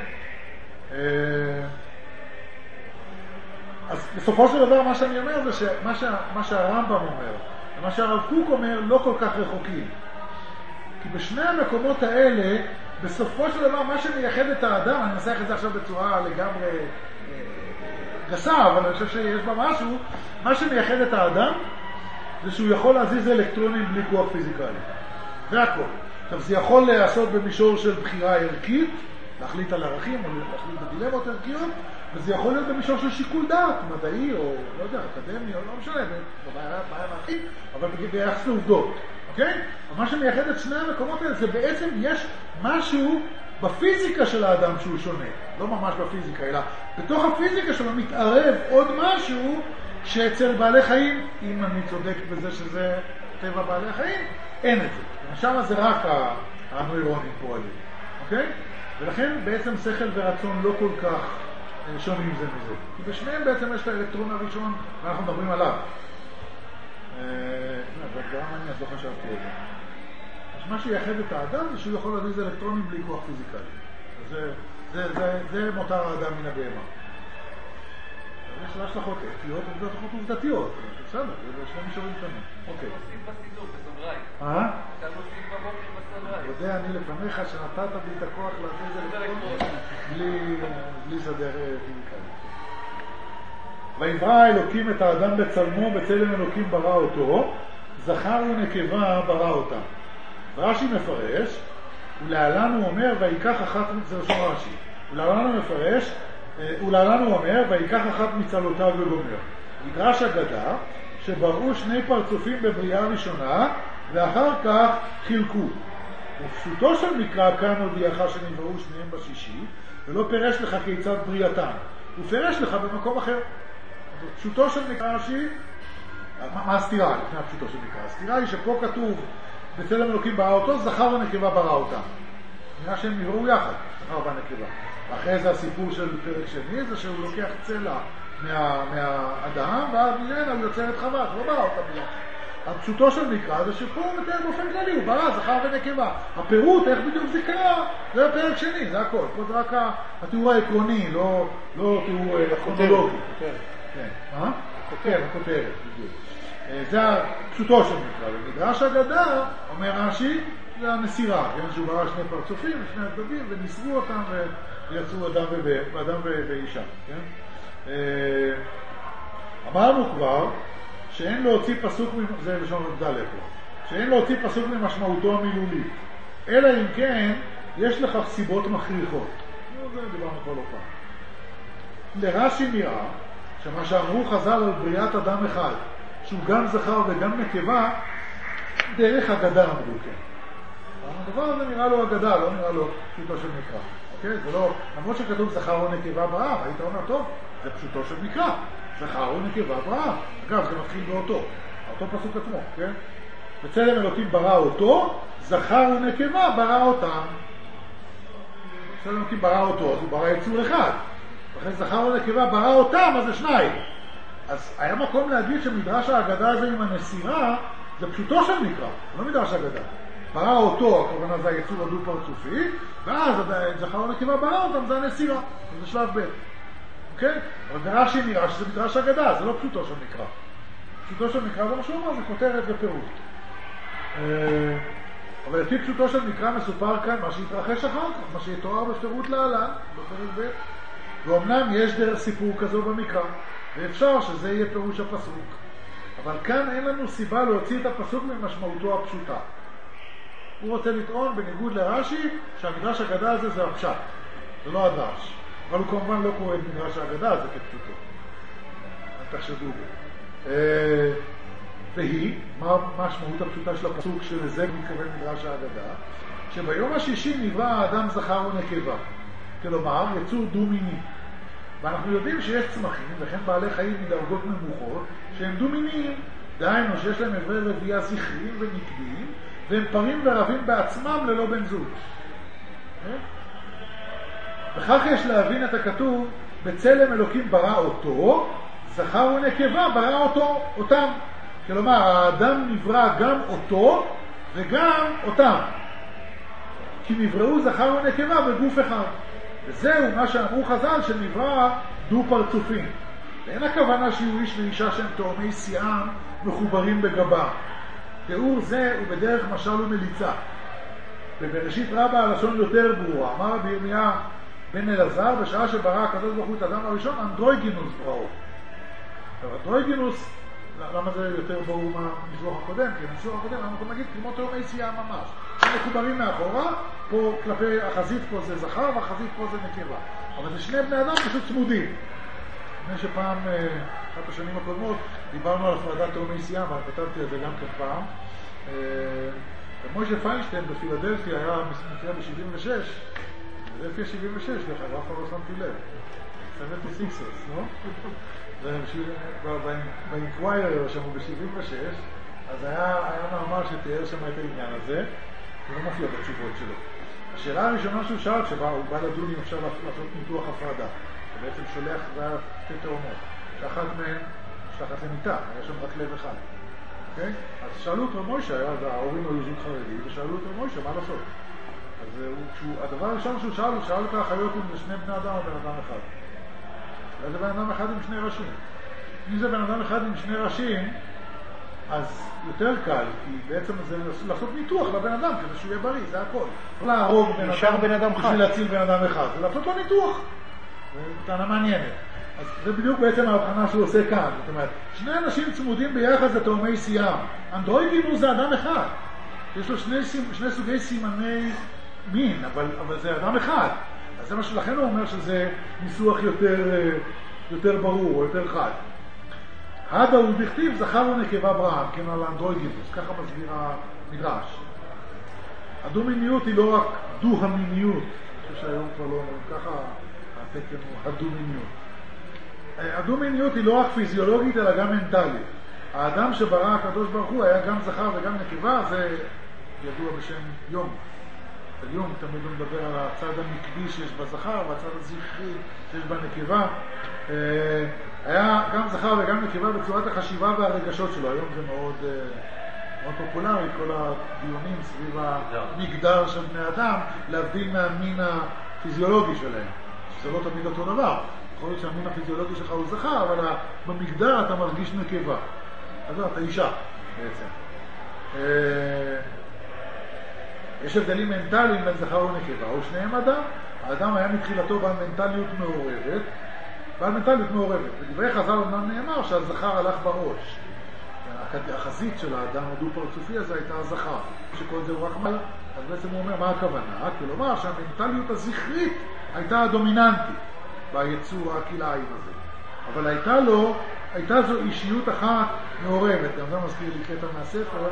Speaker 1: אז בסופו של דבר מה שאני אומר זה שמה שהרמב"ם אומר ומה שהרב קוק אומר לא כל כך רחוקים. כי בשני המקומות האלה, בסופו של דבר מה שמייחד את האדם, אני מנסח את זה עכשיו בצורה לגמרי גסה, אבל אני חושב שיש בה משהו, מה שמייחד את האדם זה שהוא יכול להזיז אלקטרונים בלי כוח פיזיקלי. זה הכל. עכשיו זה יכול לעשות במישור של בחירה ערכית, להחליט על ערכים או להחליט בדילמות ערכיות, וזה יכול להיות במישור של שיקול דעת, מדעי או, לא יודע, אקדמי או לא משנה, בעיה מערכית, אבל ביחס לעובדות, אוקיי? מה שמייחד את שני המקומות האלה זה בעצם יש משהו בפיזיקה של האדם שהוא שונה, לא ממש בפיזיקה, אלא בתוך הפיזיקה שלו מתערב עוד משהו שאצל בעלי חיים, אם אני צודק בזה שזה טבע בעלי החיים, אין את זה. שם זה רק הנוירונים פועלים, אוקיי? ולכן בעצם שכל ורצון לא כל כך שונים זה מזה. כי בשניהם בעצם יש את האלקטרון הראשון, ואנחנו מדברים עליו. והדבר מעניין, לא חשבתי על זה. אז מה שיחד את האדם זה שהוא יכול להזיז אלקטרונים בלי כוח פיזיקלי. זה מותר האדם מן הבהמה. יש לה השלכות אתיות והשלכות עובדתיות. בסדר, זה שני מישורים שונים. אוקיי.
Speaker 5: עושים בסידור, בסוגריים. אתה מוסיף בבוקר בסוגריים.
Speaker 1: יודע אני לפניך שנתת לי את הכוח להזיז אלקטרונים בלי סדר פיזיקלי. ויברא אלוקים את האדם בצלמו, בצלם אלוקים ברא אותו, זכר ונקבה ברא אותם. רש"י מפרש, ולהלן הוא אומר, ויקח אחת, זה לשון רש"י, ולהלן הוא מפרש, ולהלן הוא אומר, ויקח אחת מצלותיו וגומר. מדרש אגדה, שבראו שני פרצופים בבריאה ראשונה, ואחר כך חילקו. ופשוטו של מקרא כאן הודיעך שנבראו שניהם בשישי, ולא פירש לך כיצד בריאתם. הוא פירש לך במקום אחר. פשוטו של מקרא רש"י, מה הסתירה? לפני הפשוטו של מקרא. הסתירה היא שפה כתוב, בצלם אלוקים ברא אותו, זכר ונקבה ברא אותם. נראה שהם נבראו יחד, זכר ונקבה. אחרי זה הסיפור של פרק שני, זה שהוא לוקח צלע מהאדם, ואז ממנה הוא יוצר את חווה, הוא לא ברא אותם ביחד. הפשוטו של מקרא זה שפה הוא מתאר באופן כללי, הוא ברא זכר ונקבה. הפירוט, איך בדיוק זה קרה, זה הפרק שני, זה הכל. פה זה רק התיאור העקרוני, לא תיאור כרונולוגי. הכותרת, בדיוק. זה הפשוטו של מקרא. במדרש אגדה, אומר רש"י, זה הנסירה, שהוא ברא שני פרצופים, שני הצדדים, וניסרו אותם ויצאו אדם ואישה. אמרנו כבר שאין להוציא פסוק, זה לשון ד' שאין להוציא פסוק ממשמעותו המילולית, אלא אם כן יש לכך סיבות מכריחות. זה דיברנו כל פעם. לרש"י נראה שמה שאמרו חז"ל על בריאת אדם אחד, שהוא גם זכר וגם נקבה, דרך אגדה אמרו כן. הדבר הזה נראה לו אגדה, לא נראה לו פשוטו של מקרא. אוקיי? זה לא, למרות שכתוב זכר או נקבה ברא, היית אומר, טוב, זה פשוטו של מקרא. זכר או נקבה ברא. אגב, זה מתחיל באותו פסוק עצמו, כן? בצלם אלוקים ברא אותו, זכר ונקבה ברא אותם. בצלם אלוקים ברא אותו, אז הוא ברא יצור אחד. לכן זכר ונקבה ברא אותם, אז זה שניים. אז היה מקום להגיד שמדרש האגדה הזה עם הנסירה, זה פשוטו של מקרא, לא מדרש אגדה. ברא אותו, הכוונה זה היצור הדו פרצופי, ואז זכר ונקבה ברא אותם, זה הנסירה. זה שלב ב'. אוקיי? אבל ברש"י נראה שזה מדרש אגדה, זה לא פשוטו של מקרא. פשוטו של מקרא זה מה שהוא אומר, זה כותרת ופירוט. אבל לפי פשוטו של מקרא מסופר כאן מה שהתרחש אחר כך, מה שיתואר בפירוט להלן, בפרק ב'. ואומנם יש דרך סיפור כזו במקרא, ואפשר שזה יהיה פירוש הפסוק. אבל כאן אין לנו סיבה להוציא את הפסוק ממשמעותו הפשוטה. הוא רוצה לטעון בניגוד לרש"י שהמדרש האגדה הזה זה הפשט, זה לא הדרש. אבל הוא כמובן לא קורא את מדרש האגדה הזה כפשוטו. תחשבו בו. והיא, מה המשמעות הפשוטה של הפסוק שלזה מתכוון מדרש האגדה? שביום השישי נברא האדם זכר ונקבה. כלומר, יצור דו-מיני. ואנחנו יודעים שיש צמחים, וכן בעלי חיים מדרגות נמוכות, שהם דו-מיניים, דהיינו שיש להם עברי רבייה זכריים ונקביים, והם פרים ורבים בעצמם ללא בן זוג. וכך יש להבין את הכתוב, בצלם אלוקים ברא אותו, זכר ונקבה ברא אותם. כלומר, האדם נברא גם אותו וגם אותם. כי נבראו זכר ונקבה בגוף אחד. וזהו מה שאמרו חז"ל שנברא דו פרצופים. ואין הכוונה שיהיו איש ואישה שהם תאומי שיאם מחוברים בגבה. תיאור זה הוא בדרך משל ומליצה. בבראשית רבה הלשון יותר ברורה. אמר בירמיה בן אלעזר, בשעה שברא הקדוש ברוך הוא את האדם הראשון, אנדרוגינוס בראו. אנדרוגינוס, למה זה יותר ברור מהניסוח הקודם? כי הניסוח הקודם אנחנו נגיד כמו תאומי שיאם ממש. הם מחוברים מאחורה, פה כלפי החזית פה זה זכר והחזית פה זה נקבה. אבל זה שני בני אדם פשוט צמודים. לפני שפעם, אחת השנים הקודמות, דיברנו על הפרדת תאומי שיאם, אבל כתבתי את זה גם כפעם. מוישה פיינשטיין בפילדלפיה היה מקרה ב-76, פילדלפיה 76, דרך אגב, אף לא שמתי לב. 76, לא? באינקווייר שמו ב-76, אז היה מאמר שתיאר שם את העניין הזה, הוא לא מופיע בתשובות שלו. השאלה הראשונה שהוא שאל, שבה הוא בא לדון אם אפשר לעשות ניתוח הפרדה, שבעצם שולח שתי תאומות, שאחת מהן שולחת למיטה, היה שם רק לב אחד. אוקיי? אז שאלו אותו מוישה, ההורים היו זוג חרדי, ושאלו אותו מוישה, מה לעשות? אז הדבר הראשון שהוא שאל את האחיות אם זה שני בני אדם או בן אדם אחד. וזה בן אדם אחד עם שני ראשים. אם זה בן אדם אחד עם שני ראשים, אז יותר קל, כי בעצם זה לעשות ניתוח לבן אדם, כדי שהוא יהיה בריא, זה הכל. לא להרוג בן אדם בשביל להציל בן אדם אחד, זה לעשות לו ניתוח. זו טענה מעניינת. אז זה בדיוק בעצם ההבחנה שהוא עושה כאן. זאת אומרת, שני אנשים צמודים ביחד זה תאומי סיאם. אנדרואידים זה אדם אחד. יש לו שני סוגי סימני מין, אבל זה אדם אחד. אז זה מה שלכן הוא אומר שזה ניסוח יותר ברור או יותר חד. הדה הוא בכתיב זכר ונקבה ברעם, כן, על האנדרואידימוס, ככה מסביר המדרש. הדו-מיניות היא לא רק דו-המיניות, אני חושב שהיום כבר לא אומרים ככה, התקן הוא הדו-מיניות. הדו-מיניות היא לא רק פיזיולוגית אלא גם מנטלית. האדם שברא הקדוש ברוך הוא היה גם זכר וגם נקבה, זה ידוע בשם יום. היום תמיד הוא מדבר על הצד הנקבי שיש בזכר והצד הזכרי שיש בנקבה. היה גם זכר וגם נקבה בצורת החשיבה והרגשות שלו. היום זה מאוד פופולרי, כל הדיונים סביב המגדר של בני אדם, להבדיל מהמין הפיזיולוגי שלהם. זה לא תמיד אותו דבר. יכול להיות שהמין הפיזיולוגי שלך הוא זכר, אבל במגדר אתה מרגיש נקבה. אז אתה אישה בעצם. יש הבדלים מנטליים בין זכר ונקבה, או שניהם אדם. האדם היה מתחילתו בעל מנטליות מעורבת. בדברי חז"ל אומנם נאמר שהזכר הלך בראש. החזית של האדם הדו-פרצופי הזה הייתה הזכר, שכל זה הוא רק מל. אז בעצם הוא אומר מה הכוונה? כלומר שהמנטליות הזכרית הייתה הדומיננטית ביצור הכלאיים הזה. אבל הייתה זו אישיות אחת מעורבת. גם זה מזכיר לי קטע מהספר.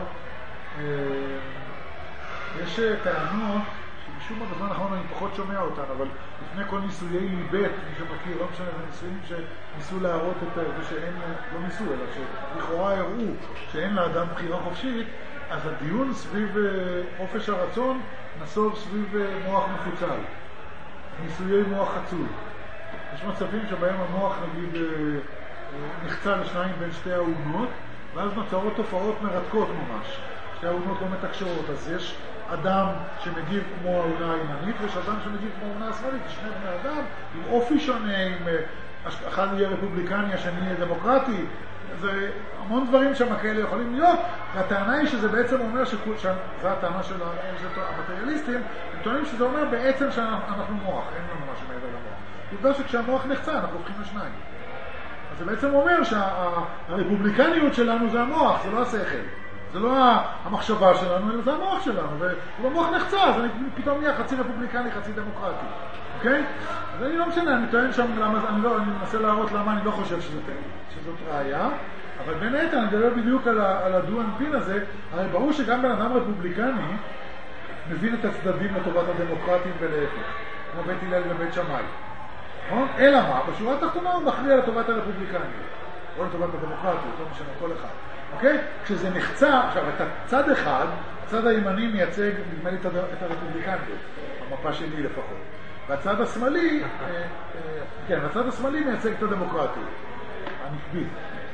Speaker 1: יש טענות שבשום מה בזמן האחרון אני פחות שומע אותן, אבל לפני כל ניסויי ליבט, מי שמכיר, לא משנה, זה ניסויים שניסו להראות את זה שאין, לא ניסו, אלא שלכאורה הראו שאין לאדם בחירה חופשית, אז הדיון סביב חופש הרצון נסוב סביב מוח מפוצל, ניסויי מוח חצוי. יש מצבים שבהם המוח נגיד נחצה לשניים בין שתי האונות, ואז נוצרות תופעות מרתקות ממש. שתי האונות לא מתקשרות, אז יש אדם שמגיב כמו האונה הימנית, ויש אדם שמגיב כמו האונה השמאלית, שני בני אדם עם אופי שונה, אחד יהיה רפובליקני, השני יהיה דמוקרטי, זה המון דברים שם כאלה יכולים להיות, והטענה היא שזה בעצם אומר, זו הטענה של המטריאליסטים, הם טוענים שזה אומר בעצם שאנחנו מוח, אין לנו משהו מעבר למוח. עובדה שכשהמוח נחצה אנחנו הופכים לשניים. אז זה בעצם אומר שהרפובליקניות שלנו זה המוח, זה לא השכל. זה לא המחשבה שלנו, אלא זה המוח שלנו, ובמוח נחצה, אז אני פתאום נהיה חצי רפובליקני, חצי דמוקרטי, אוקיי? אז אני לא משנה, אני טוען שם, אני מנסה להראות למה אני לא חושב שזאת ראייה, אבל בין היתר אני מדבר בדיוק על הדו-אנפין הזה, הרי ברור שגם בן אדם רפובליקני מבין את הצדדים לטובת הדמוקרטים ולהפך, כמו בית הלל ובית שמאי. אלא מה? בשורה התחתונה הוא מכריע לטובת הרפובליקניות, או לטובת הדמוקרטיות, לא משנה, כל אחד. אוקיי? כשזה נחצה, עכשיו, את הצד אחד, הצד הימני מייצג, נדמה לי, את הרפובליקניות, המפה שלי לפחות. והצד השמאלי, כן, הצד השמאלי מייצג את הדמוקרטיות, הנקבית.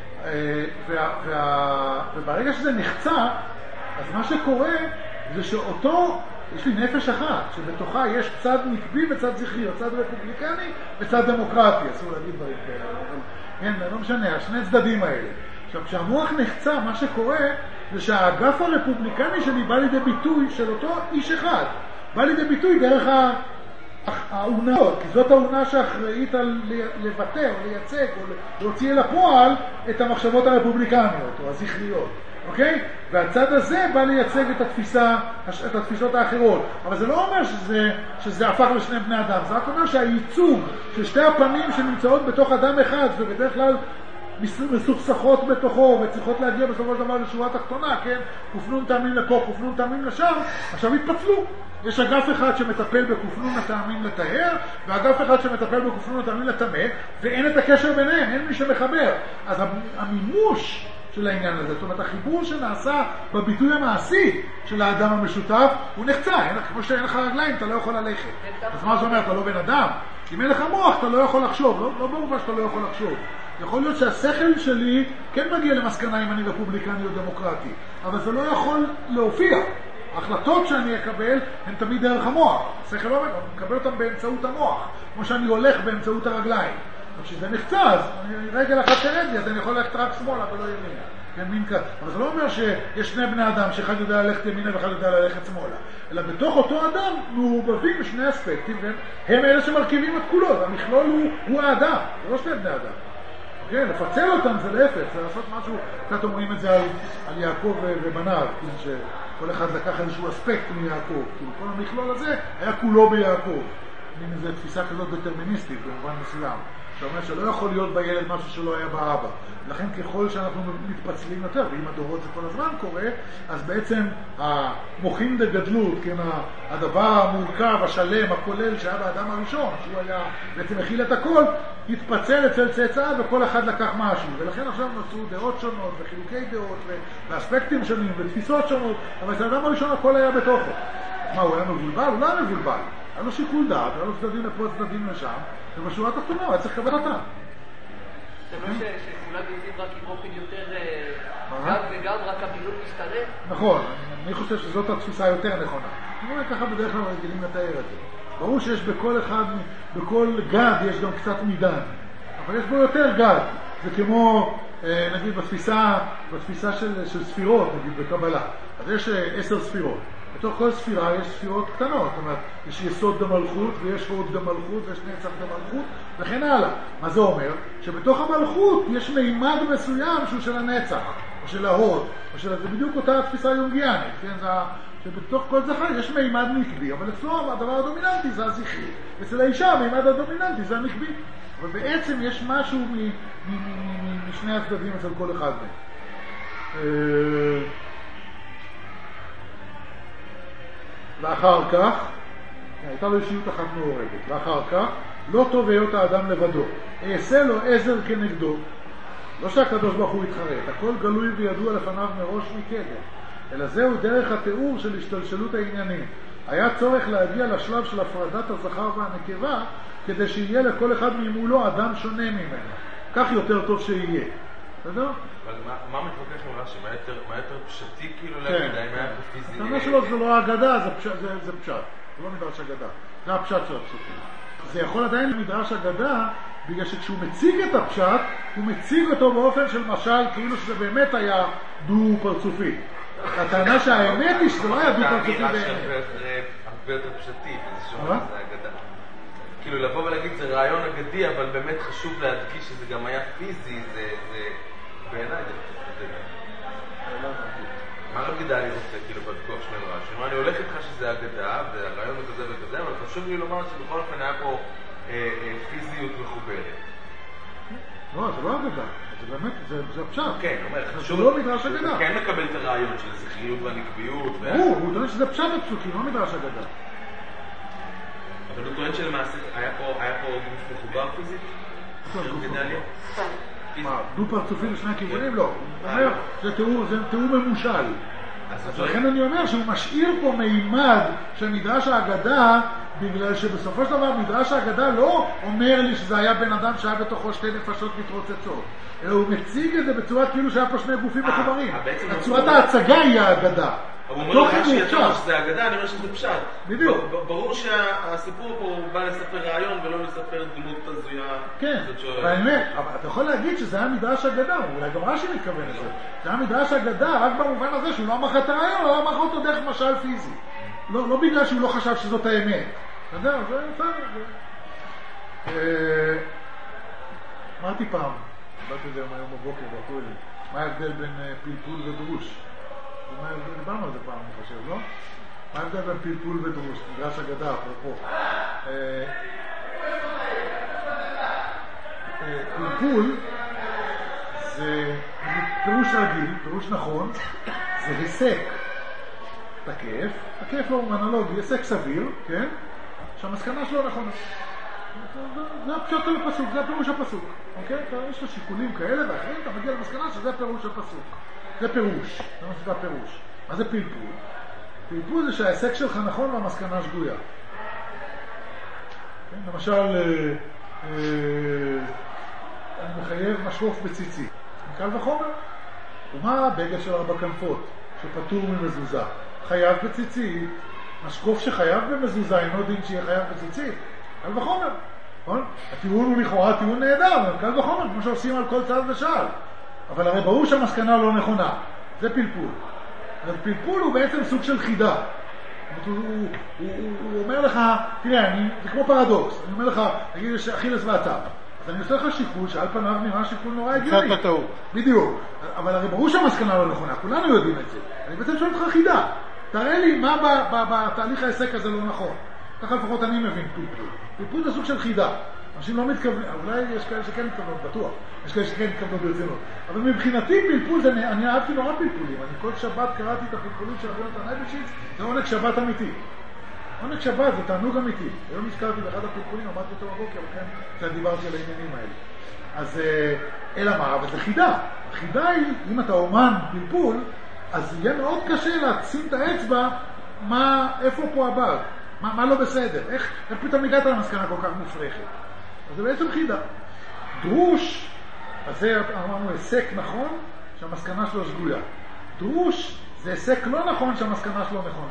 Speaker 1: וברגע שזה נחצה, אז מה שקורה זה שאותו, יש לי נפש אחת, שבתוכה יש צד נקבי וצד זכרי, או צד רפובליקני וצד דמוקרטי, אסור להגיד דברים כאלה, אבל כן, לא משנה, השני צדדים האלה. עכשיו, כשהמוח נחצה, מה שקורה זה שהאגף הרפובליקני שלי בא לידי ביטוי של אותו איש אחד. בא לידי ביטוי דרך האונות, כי זאת האונה שאחראית על לבטא או לייצג או להוציא אל הפועל את המחשבות הרפובליקניות או הזכריות. אוקיי? והצד הזה בא לייצג את התפיסות האחרות. אבל זה לא אומר שזה הפך לשני בני אדם. זה רק אומר שהייצוג של שתי הפנים שנמצאות בתוך אדם אחד, ובדרך כלל מסוכסכות בתוכו וצריכות להגיע בסופו של דבר לשורה התחתונה, כן? כופנון טעמים לפה, כופנון טעמים לשם, עכשיו התפצלו. יש אגף אחד שמטפל בכופנון הטעמים לטהר, ואגף אחד שמטפל בכופנון הטעמים לטמא, ואין את הקשר ביניהם, אין מי שמחבר. אז המימוש של העניין הזה. זאת אומרת, החיבור שנעשה בביטוי המעשי של האדם המשותף הוא נחצה. כמו שאין לך רגליים, אתה לא יכול ללכת. אז מה זה אומר? אתה לא בן אדם. אם אין לך מוח, אתה לא יכול לחשוב. לא ברור שאתה לא יכול לחשוב. יכול להיות שהשכל שלי כן מגיע למסקנה אם אני רפובליקני או דמוקרטי, אבל זה לא יכול להופיע. ההחלטות שאני אקבל הן תמיד דרך המוח. השכל לא אומר, אני מקבל אותן באמצעות המוח, כמו שאני הולך באמצעות הרגליים. כשזה נחצה, אז רגל אחת תרד לי, אז אני יכול ללכת רק שמאלה ולא ימינה. כן, מין כזה. אבל זה לא אומר שיש שני בני אדם שאחד יודע ללכת ימינה ואחד יודע ללכת שמאלה. אלא בתוך אותו אדם מעורבבים שני אספקטים, והם אלה שמרכיבים את כולו. המכלול הוא האדם, זה לא שני בני אדם. כן, לפצל אותם זה להפך, זה לעשות משהו, קצת אומרים את זה על יעקב ובניו, שכל אחד לקח איזשהו אספקט מיעקב, כאילו כל המכלול הזה היה כולו ביעקב. מין איזו תפיסה כזאת דטרמיניסטית במובן מסוים. זאת אומרת שלא יכול להיות בילד משהו שלא היה באבא. לכן ככל שאנחנו מתפצלים יותר, ועם הדורות זה כל הזמן קורה, אז בעצם המוחין דגדלות, כן, הדבר המורכב, השלם, הכולל שהיה באדם הראשון, שהוא היה בעצם מכיל את הכל, התפצל אצל צאצאיו וכל אחד לקח משהו. ולכן עכשיו נוצרו דעות שונות וחילוקי דעות ואספקטים שונים ותפיסות שונות, אבל אצל האדם הראשון הכל היה בתוכו. מה, הוא היה מבולבל? הוא לא היה מבולבל. היה לו שיקול דעת, היה לו צדדים לפה, צדדים לשם, ובשורה התחתונה, היה צריך לקבל אותם.
Speaker 5: זה לא שכולם יוצאים רק עם אופן יותר גד וגד, רק המילול משתנה?
Speaker 1: נכון, אני חושב שזאת התפיסה יותר נכונה. אני אומר ככה בדרך כלל רגילים לתאר את זה. ברור שיש בכל אחד, בכל גד יש גם קצת מידן, אבל יש בו יותר גד. זה כמו, נגיד, בתפיסה של ספירות, נגיד, בקבלה. אז יש 10 ספירות. בתוך כל ספירה יש ספירות קטנות, זאת אומרת, יש יסוד דמלכות ויש הוד דמלכות ויש נצח דמלכות וכן הלאה. מה זה אומר? שבתוך המלכות יש מימד מסוים שהוא של הנצח או של ההוד, זה בדיוק אותה תפיסה יונגיאנית, כן? שבתוך כל זכר יש מימד נקבי, אבל אצלו הדבר הדומיננטי זה הזכרי, אצל האישה המימד הדומיננטי זה הנקבי. אבל בעצם יש משהו משני הצדדים אצל כל אחד מהם. ואחר כך, הייתה לו אישיות אחת מעורבת, ואחר כך, לא טוב היות האדם לבדו, אעשה לו עזר כנגדו, לא שהקדוש ברוך הוא יתחרט, הכל גלוי וידוע לפניו מראש מקדם, אלא זהו דרך התיאור של השתלשלות העניינים. היה צורך להגיע לשלב של הפרדת הזכר והנקבה, כדי שיהיה לכל אחד ממולו אדם שונה ממנו, כך יותר טוב שיהיה. בסדר?
Speaker 2: אבל מה מתווכח עם רש"י? מה יותר פשטי כאילו להגיד? האם היה פה פיזי?
Speaker 1: הטענה שלו זה לא אגדה, זה פשט. זה לא מדרש אגדה. זה הפשט של הפסוקים. זה יכול עדיין למדרש אגדה, בגלל שכשהוא מציג את הפשט, הוא מציג אותו באופן של משל, כאילו שזה באמת היה דו-פרצופי. הטענה שהאמת היא שזה לא היה דו-פרצופי באמת.
Speaker 2: הרבה יותר פשטי, וזה שומע שזה אגדה. כאילו לבוא ולהגיד זה רעיון אגדי, אבל באמת חשוב להדגיש שזה גם היה פיזי, זה בעיניי זה פשוט. מה אגדה אני רוצה כאילו בוויכוח שלנו רש"י? אני הולך איתך שזה אגדה, והרעיון הוא כזה וכזה, אבל חשוב לי לומר שבכל אופן היה פה פיזיות מחוברת.
Speaker 1: לא, זה לא אגדה, זה באמת, זה הפשט.
Speaker 2: כן, אומר,
Speaker 1: זה לא מדרש אגדה.
Speaker 2: זה כן מקבל את הרעיון של הזכריות והנקביות.
Speaker 1: הוא טוען שזה פשט הפסוקים, לא מדרש אגדה.
Speaker 2: אבל הוא טוען שלמעשה היה פה גוף מחובר פיזית?
Speaker 1: דו פרצופי לשני הכיוונים? לא. הוא אומר, זה תיאור ממושל. אז לכן אני אומר שהוא משאיר פה מימד של מדרש האגדה, בגלל שבסופו של דבר מדרש האגדה לא אומר לי שזה היה בן אדם שהיה בתוכו שתי נפשות מתרוצצות, אלא הוא מציג את זה בצורה כאילו שהיה פה שני גופים מחוברים. צורת ההצגה היא האגדה.
Speaker 2: הוא אומר לך שיצא שזה אגדה, אני אומר שזה פשט.
Speaker 1: בדיוק.
Speaker 2: ברור שהסיפור פה הוא בא לספר רעיון ולא לספר דמות הזויה.
Speaker 1: כן, באמת, אבל אתה יכול להגיד שזה היה מדרש אגדה, אולי גם רש"י מתכוון לזה. זה היה מדרש אגדה רק במובן הזה שהוא לא אמר את הרעיון, אלא אמר אותו דרך משל פיזי. לא בגלל שהוא לא חשב שזאת האמת. אתה יודע, זה בסדר. אמרתי פעם, דיברתי את זה היום בבוקר והכל, מה ההבדל בין פלפול ודרוש? דיברנו על זה פעם, אני חושב, לא? מה ההבדל בין פלפול ודרוש? מדרש אגדה, אפרופו. פלפול זה פירוש רגיל, פירוש נכון, זה היסק תקף לא אנלוגי, היסק סביר, כן? שהמסקנה שלו נכונה. זה הפשט של הפסוק, זה הפירוש הפסוק. אוקיי? יש לו שיקולים כאלה ואחרים, אתה מגיע למסקנה שזה הפירוש הפסוק. זה פירוש, זה מה שזה הפירוש. מה זה פלפול? פלפול זה שההיסק שלך נכון והמסקנה שגויה. למשל, אני מחייב משקוף בציצי. מקל וחומר. ומה בגד של 4 כנפות, שפטור ממזוזה? חייב בציצית. משקוף שחייב במזוזה, אינו דין שיהיה חייב בציצית. קל וחומר. נכון? הטיעון הוא לכאורה טיעון נהדר, אבל קל וחומר, כמו שעושים על כל צד ושאל. אבל הרי ברור שהמסקנה לא נכונה. זה פלפול. אז פלפול הוא בעצם סוג של חידה. הוא אומר לך, תראה, זה כמו פרדוקס. אני אומר לך, נגיד יש אכילס ועצב. אז אני עושה לך שיקול שעל פניו נראה שיקול נורא הגיוני.
Speaker 3: קצת בטעות.
Speaker 1: בדיוק. אבל הרי ברור שהמסקנה לא נכונה. כולנו יודעים את זה. אני בעצם שואל אותך חידה. תראה לי מה בתהליך העסק הזה לא נכון. ככה לפחות אני מבין פלפול. פלפול זה סוג של חידה. אנשים לא מתכוונים, אולי יש כאלה שכן מתכוונות, בטוח. יש כאלה שכן מתכוונות ברצינות. אבל מבחינתי פלפול, אני אהבתי נורא פלפולים. אני כל שבת קראתי את הפלפולים של אבונת הנייבשיץ, זה עונג שבת אמיתי. עונג שבת זה תענוג אמיתי. היום הזכרתי באחד הפלפולים, אמרתי אותו בבוקר, וכן קצת דיברתי על העניינים האלה. אז אלא מה? אבל זה חידה. החידה היא, אם אתה אומן פלפול, אז יהיה מאוד קשה להשים את האצבע, איפה פה הבאג? מה לא בסדר? איך פתאום הגעת למסקנה כל כך מופרכת? אז זה בעצם חידה. דרוש, אז זה אמרנו היסק נכון, שהמסקנה שלו שגויה. דרוש זה היסק לא נכון, שהמסקנה שלו נכונה.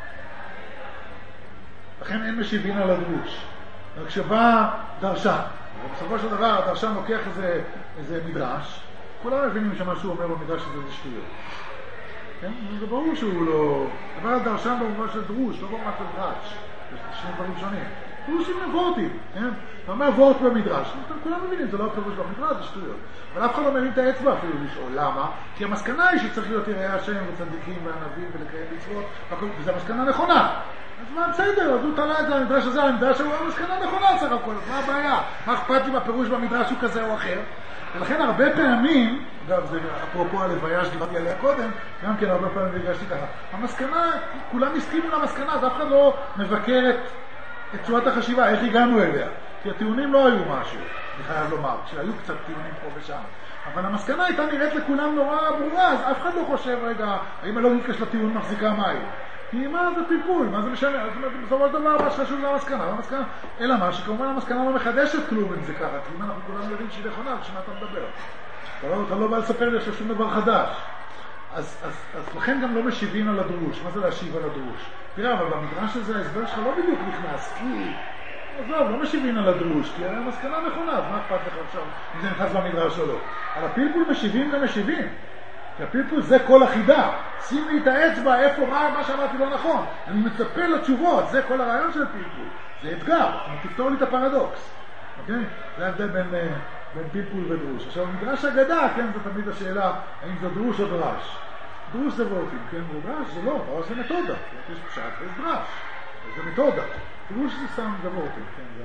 Speaker 1: לכן אין משיבין על הדרוש. כשבא דרשן, בסופו של דבר הדרשן לוקח איזה מדרש, כולם מבינים שמה שהוא אומר במדרש הזה זה שטויות. כן? זה ברור שהוא לא... דבר על דרשן במובן של דרוש, לא במובן של דרש. יש שני דברים שונים. דרושים הם וורטים, כן? אתה אומר וורט במדרש, כולם מבינים, זה לא הפירוש במדרש, זה שטויות. אבל אף אחד לא מבין את האצבע אפילו לשאול. למה? כי המסקנה היא שצריך להיות יראי השם וצדיקים וענבים ולקיים מצוות, וזו המסקנה נכונה. אז מה בסדר? אז הוא תלה את זה למדרש הזה, המדרש הוא המסקנה נכונה סך הכל, אז מה הבעיה? מה אכפת לי בפירוש במדרש הוא כזה או אחר? ולכן הרבה פעמים, אגב, זה אפרופו הלוויה שדיברתי עליה קודם, גם כן הרבה פעמים בגשתי ככה, המסקנה, כולם הסכימו למסקנה, אז אף אחד לא מבקר את צורת החשיבה, איך הגענו אליה. כי הטיעונים לא היו משהו, אני חייב לומר, שהיו קצת טיעונים פה ושם. אבל המסקנה הייתה נראית לכולם נורא ברורה, אז אף אחד לא חושב, רגע, האם הלוגיקה של הטיעון מחזיקה מים? כי מה זה פלפול? מה זה משנה? בסופו של דבר, מה שחשוב זה המסקנה. אלא מה, שכמובן המסקנה לא מחדשת כלום אם זה ככה, כי אם אנחנו כולנו יודעים שהיא נכונה, בשביל אתה מדבר. אתה לא בא לספר לי עכשיו שום דבר חדש. אז לכן גם לא משיבים על הדרוש. מה זה להשיב על הדרוש? תראה, אבל במדרש הזה ההסבר שלך לא בדיוק נכנס, כי... עזוב, לא משיבים על הדרוש, כי המסקנה נכונה, אז מה אכפת לך עכשיו אם זה נכנס במדרש או לא? על הפלפול משיבים גם משיבים. כי הפלפול זה כל החידה. שים לי את האצבע, איפה מה שאמרתי לא נכון. אני מצפה לתשובות, זה כל הרעיון של הפלפול. זה אתגר, תפתור לי את הפרדוקס. אוקיי? זה ההבדל בין פלפול ודרוש. עכשיו, מדרש אגדה, כן, זו תמיד השאלה, האם זה דרוש או דרש. דרוש זה וורטים, כן, ודרש זה לא, דרש זה מתודה. יש פשט ויש דרש. זה מתודה. דרוש זה סתם זה וורטים, כן, זה...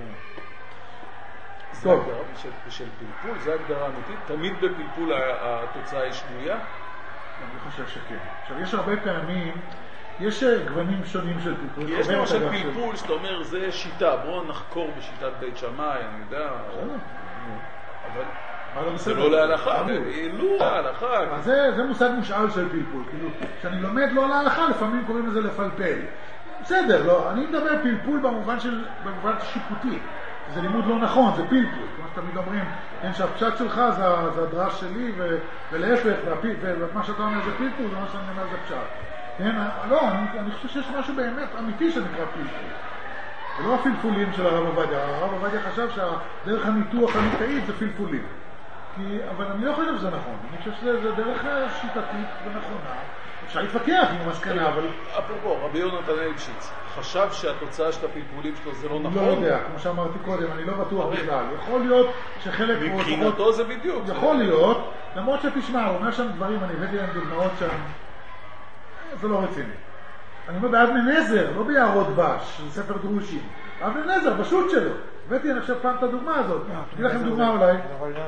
Speaker 3: זה הגדרה של פלפול, זה הגדרה אמיתית. תמיד בפלפול התוצאה היא שגויה?
Speaker 1: אני חושב שכן. עכשיו, יש הרבה פעמים, יש גוונים שונים של פלפול.
Speaker 3: יש למשל פלפול שאתה אומר, זה שיטה, בואו נחקור בשיטת בית שמאי, אני יודע. אבל זה לא להלכה, לא להלכה.
Speaker 1: זה מושג מושאל של פלפול. כאילו, כשאני לומד לא להלכה, לפעמים קוראים לזה לפלפל. בסדר, לא. אני מדבר פלפול במובן שיפוטי. זה לימוד לא נכון, זה פלפול. כמו שתמיד אומרים, אין שהפשט שלך זה הדרש שלי, ולהפך, ומה שאתה אומר זה פלפול, ומה שאני אומר זה פשט. כן? לא, אני חושב שיש משהו באמת אמיתי שנקרא פלפול. ולא הפלפולים של הרב עובדיה. הרב עובדיה חשב שהדרך הניתוח הניתאית זה פלפולים. אבל אני לא חושב שזה נכון. אני חושב שזה דרך שיטתית ונכונה. אפשר להתווכח עם המסקנה, אבל...
Speaker 3: אפרופו, רבי יונתן אייבשיץ חשב שהתוצאה של הפלפולים שלו זה לא נכון?
Speaker 1: לא יודע, כמו שאמרתי קודם, אני לא בטוח בכלל. יכול להיות שחלק...
Speaker 3: מבחינתו זה בדיוק.
Speaker 1: יכול להיות, למרות שתשמע, הוא אומר שם דברים, אני הבאתי להם דוגמאות שם, זה לא רציני. אני אומר באבני נזר, לא ביערות בש, זה ספר דרושים. אבני נזר, בשו"ת שלו. הבאתי, אני חושב פעם את הדוגמה הזאת. אגיד לכם דוגמה אולי.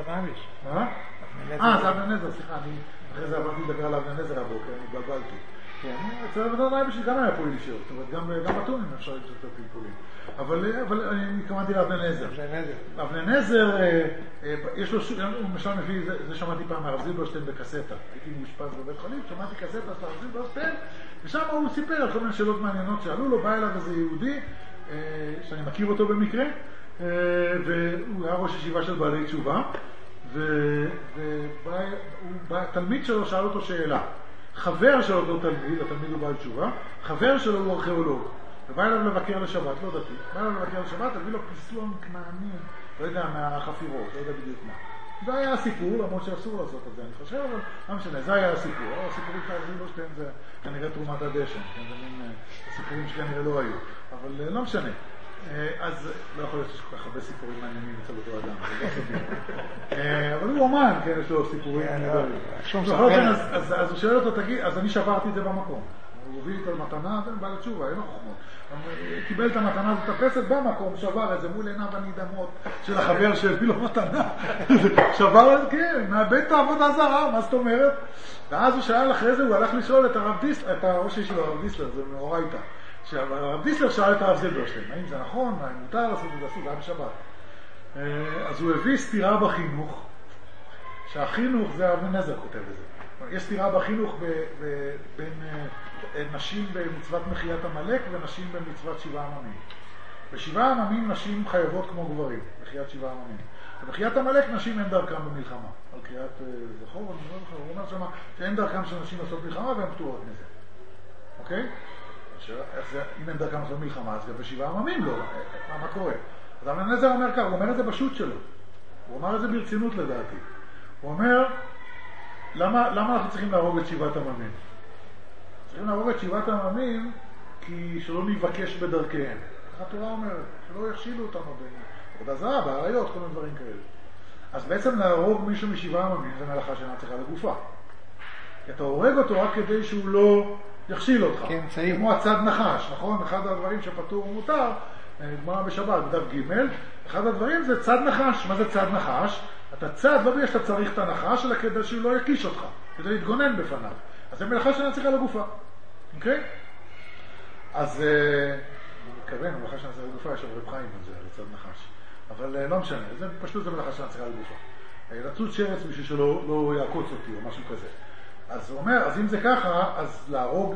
Speaker 1: זה אבני נזר, סליחה, אחרי זה עברתי לדבר על אבני נזר הבוקר, אני התבלבלתי. כן, אצל אבנר נייבשיץ גם היה פועל אישיות, זאת אומרת, גם בטונים אפשר למצוא את הפלפולים. אבל אני התכוונתי לאבני נזר. אבני נזר, יש לו, הוא משל מביא, זה שמעתי פעם מהרב זילברשטיין בקסטה. הייתי מאושפז בבית חולים, שמעתי קסטה של הרב זילברשטיין, ושם הוא סיפר על כל מיני שאלות מעניינות שעלו לו, בא אליו איזה יהודי, שאני מכיר אותו במקרה, והוא היה ראש ישיבה של בעלי תשובה, תלמיד שלו שאל אותו שאלה. חבר של אותו תלמיד, התלמיד הוא בעל תשובה, חבר שלו הוא ארכיאולוג. ובא אליו לבקר לשבת, לא דתי, בא אליו לבקר לשבת, הביא לו פסלון כנעני, לא יודע, מהחפירות, לא יודע בדיוק מה. זה היה הסיפור, למרות שאסור לעשות את זה, אני חושב, אבל לא משנה, זה היה הסיפור. הסיפורים של זילברשטיין זה כנראה תרומת הדשן, זה מין סיפורים שכנראה לא היו, אבל לא משנה. אז לא יכול להיות שיש כל כך הרבה סיפורים מעניינים אצל אותו אדם, זה לא סביר. אבל הוא אומן, כן, יש לו סיפורים מעניינים. אז הוא שואל אותו, תגיד, אז אני שברתי את זה במקום. הוא הביא את המתנה, זה בא לתשובה, אין לו חוכמות. קיבל את המתנה הזאת, תפסת במקום, שבר את זה מול עיניו הנדהמות של החבר שהביא לו מתנה. שבר את זה, כן, מאבד את העבודה זרה, מה זאת אומרת? ואז הוא שאל אחרי זה, הוא הלך לשאול את הרב דיסלר, את הראש שלו, הרב דיסלר, זה מאורע איתה. הרב דיסלר שאל את הרב זילברשטיין, האם זה נכון, האם מותר לעשות את זה, זה היה בשבת. אז הוא הביא סתירה בחינוך, שהחינוך זה אבן נזר כותב את זה. יש סתירה בחינוך בין נשים במצוות מחיית המלך ונשים במצוות 7 עממים. ב7 עממים נשים חייבות כמו גברים, מחיית 7 עממים. במחיית המלך נשים אין דרכם במלחמה. על קריאת זכור, אני לא זוכר, הוא אומר שמה שאין דרכם של נשים לעשות מלחמה והן פטורות מזה. אוקיי? אם אין דרכם לעשות מלחמה, אז גם ב7 עממים לא. מה קורה? אז אבן נזר אומר כך, הוא אומר את זה בשו"ת שלו. הוא אמר את זה ברצינות לדעתי. הוא אומר, למה אנחנו צריכים להרוג את 7 עממים? צריכים להרוג את 7 עממים כי שלא נבקש בדרכיהם. התורה אומרת, שלא יחשילו אותנו בעבודה זרה, בעריות, כל מיני דברים כאלה. אז בעצם להרוג מישהו מ7 עממים זה מלאכה שאינה צריכה לגופה. כי אתה הורג אותו רק כדי שהוא לא יכשיל אותך.
Speaker 4: כן, צעיר.
Speaker 1: כמו הצד נחש, נכון? אחד הדברים שפטור ומותר, גמרא בשבת, בדף ג', אחד הדברים זה צד נחש. מה זה צד נחש? אתה צד, לא בגלל שאתה צריך את הנחש, אלא כדי שהוא לא יקיש אותך, כדי להתגונן בפניו. אז זה מלאכה שאינה צריכה לגופה. אוקיי? אז אני מתכוון, המלאכה שאינה צריכה לגופה, יש רב חיים על זה, על צד נחש. אבל לא משנה, זה פשוט זה מלאכה שאינה צריכה לגופה. רצות שרץ בשביל שלא לא יעקוץ אותי או משהו כזה. אז הוא אומר, אז אם זה ככה, אז להרוג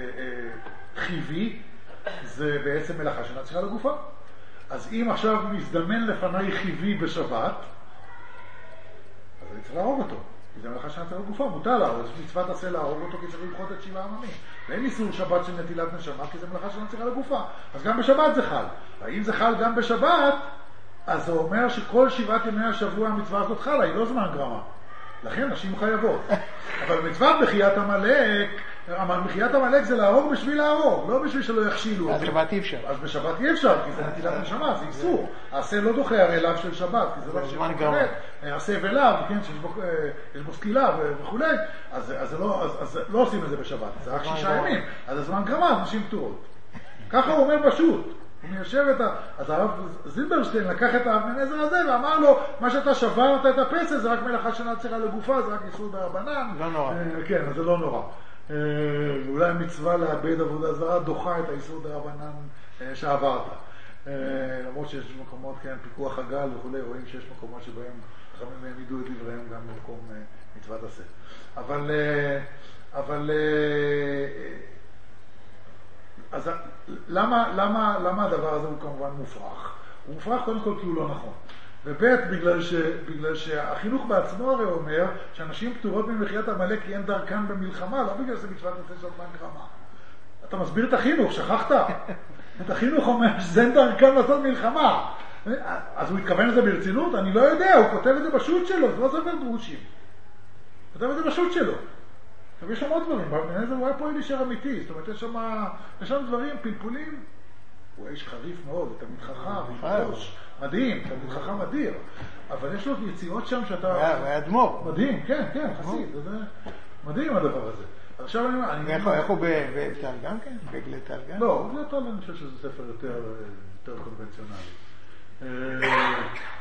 Speaker 1: חיווי, זה בעצם מלאכה שאינה צריכה לגופה. אז אם עכשיו מזדמן לפניי חיווי בשבת, אז אני צריך להרוג אותו. כי זה מלאכה שאינה צריכה לגופה, מותר להרוג. יש מצוות עשה להרוג אותו כי צריך למחות את 7 עממים. ואין איסור שבת של נטילת נשמה, כי זה מלאכה שאינה צריכה לגופה. אז גם בשבת זה חל. ואם זה חל גם בשבת, אז זה אומר שכל 7 ימי השבוע המצווה הזאת חלה, היא לא זמן גרמה. לכן נשים חייבות. אבל מצוות מחיית המלך, מחיית המלך זה להרוג בשביל להרוג, לא בשביל שלא יחשילו.
Speaker 4: אז בשבת אי אפשר.
Speaker 1: אז בשבת אי אפשר, כי זה נטילת נשמה, זה איסור. העשה לא דוחה הרי לאו של שבת, כי זה לא
Speaker 4: זמן גרוע.
Speaker 1: העשה ולאו, כן, שיש בו סקילה וכו', אז לא עושים את זה בשבת, זה רק 6 ימים. אז הזמן גרמה, אז נשים פטורות. ככה הוא אומר בשו"ת. הוא מיישב אז הרב זילברשטיין לקח את האבן נזר הזה ואמר לו, מה שאתה שברת את הפסל זה רק מלאכה שאינה צריכה לגופה, זה רק איסור דרבנן.
Speaker 4: לא נורא.
Speaker 1: כן, אז זה לא נורא. אולי המצווה לאבד עבודה זרה דוחה את האיסור דרבנן שעברת. למרות שיש מקומות, כן, פיקוח הגל וכו', רואים שיש מקומות שבהם חכמים מהם ידעו את דבריהם גם במקום מצוות עשה. אבל אז למה הדבר הזה הוא כמובן מופרך? הוא מופרך קודם כל כי הוא לא נכון. וב' בגלל שהחינוך בעצמו הרי אומר שאנשים פטורות ממחיית המלך כי אין דרכן במלחמה, לא בגלל זה מצוות עשה של זמן גרמה. אתה מסביר את החינוך, שכחת? את החינוך אומר שזה אין דרכן לעשות מלחמה. אז הוא התכוון לזה ברצינות? אני לא יודע, הוא כותב את זה בשו"ת שלו, זה לא ספר דרושים. הוא כותב את זה בשו"ת שלו. עכשיו יש שם עוד דברים, באבן נזר הוא היה פועל אישר אמיתי, זאת אומרת יש שם דברים, פלפולים, הוא היה איש חריף מאוד, תלמיד חכם, מדהים, תלמיד חכם אדיר, אבל יש לו יציאות שם שאתה...
Speaker 4: הוא היה אדמו"ר.
Speaker 1: מדהים, כן, חסיד, זה מדהים הדבר הזה. עכשיו אני...
Speaker 4: איך הוא בטל גם כן? בגלי טל גם?
Speaker 1: לא, בגלי טל אני חושב שזה ספר יותר קונבנציונלי.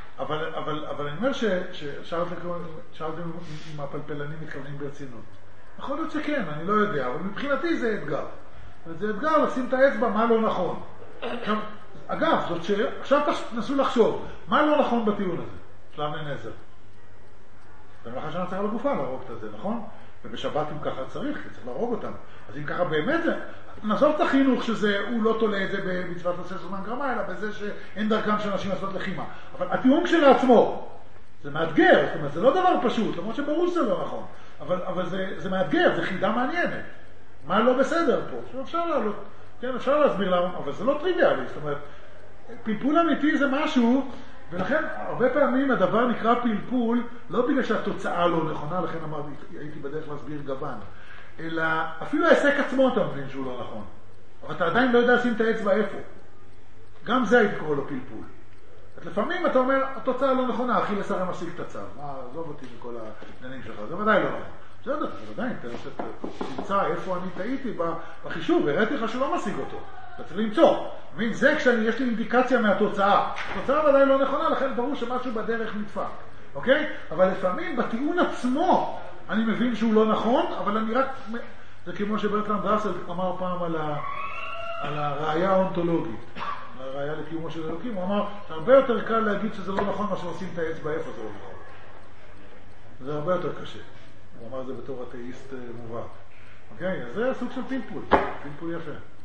Speaker 1: אבל אני אומר ששאלתם אם הפלפלנים מתכוונים ברצינות. יכול להיות שכן, אני לא יודע, אבל מבחינתי זה אתגר. זה אתגר לשים את האצבע מה לא נכון. אגב, זאת עכשיו תנסו לחשוב, מה לא נכון בטיעון הזה? שלב ננזר. זה מלאכה שאני צריך על הגופה להרוג את זה, נכון? ובשבת אם ככה צריך, כי צריך להרוג אותם. אז אם ככה באמת זה, נעזוב את החינוך שהוא לא תולה את זה במצוות עשה זמן גרמה, אלא בזה שאין דרכם של אנשים לעשות לחימה. אבל הטיעון כשלעצמו, זה מאתגר, זאת אומרת, זה לא דבר פשוט, למרות שברור שזה לא נכון. אבל זה מאתגר, זה חידה מעניינת. מה לא בסדר פה? אפשר לעלות, כן, אפשר להסביר למה, אבל זה לא טריוויאלי, זאת אומרת, פלפול אמיתי זה משהו, ולכן הרבה פעמים הדבר נקרא פלפול, לא בגלל שהתוצאה לא נכונה, לכן אמרתי, הייתי בדרך להסביר גוון, אלא אפילו העסק עצמו אתה מבין שהוא לא נכון. אבל אתה עדיין לא יודע לשים את האצבע איפה. גם זה הייתי קורא לו פלפול. לפעמים אתה אומר, התוצאה לא נכונה, אחי לסרה משיג את הצו. עזוב אותי מכל העניינים שלך, זה ודאי לא נכון. בסדר, אבל עדיין, תמצא איפה אני טעיתי בחישוב, הראיתי לך שהוא לא משיג אותו. אתה צריך למצוא. מבין, זה יש לי אינדיקציה מהתוצאה. התוצאה ודאי לא נכונה, לכן ברור שמשהו בדרך נדפק. אוקיי? אבל לפעמים בטיעון עצמו אני מבין שהוא לא נכון, אבל אני רק... זה כמו שברטרנד ראסל אמר פעם על הראייה האונתולוגית. על הראייה לקיומו של אלוקים. הוא אמר, הרבה יותר קל להגיד שזה לא נכון מה שעושים את האצבע איפה זה לא נכון. זה הרבה יותר קשה. הוא אמר את זה בתור אתאיסט מובהק. אוקיי? אז זה הסוג של פלפול. פלפול יפה.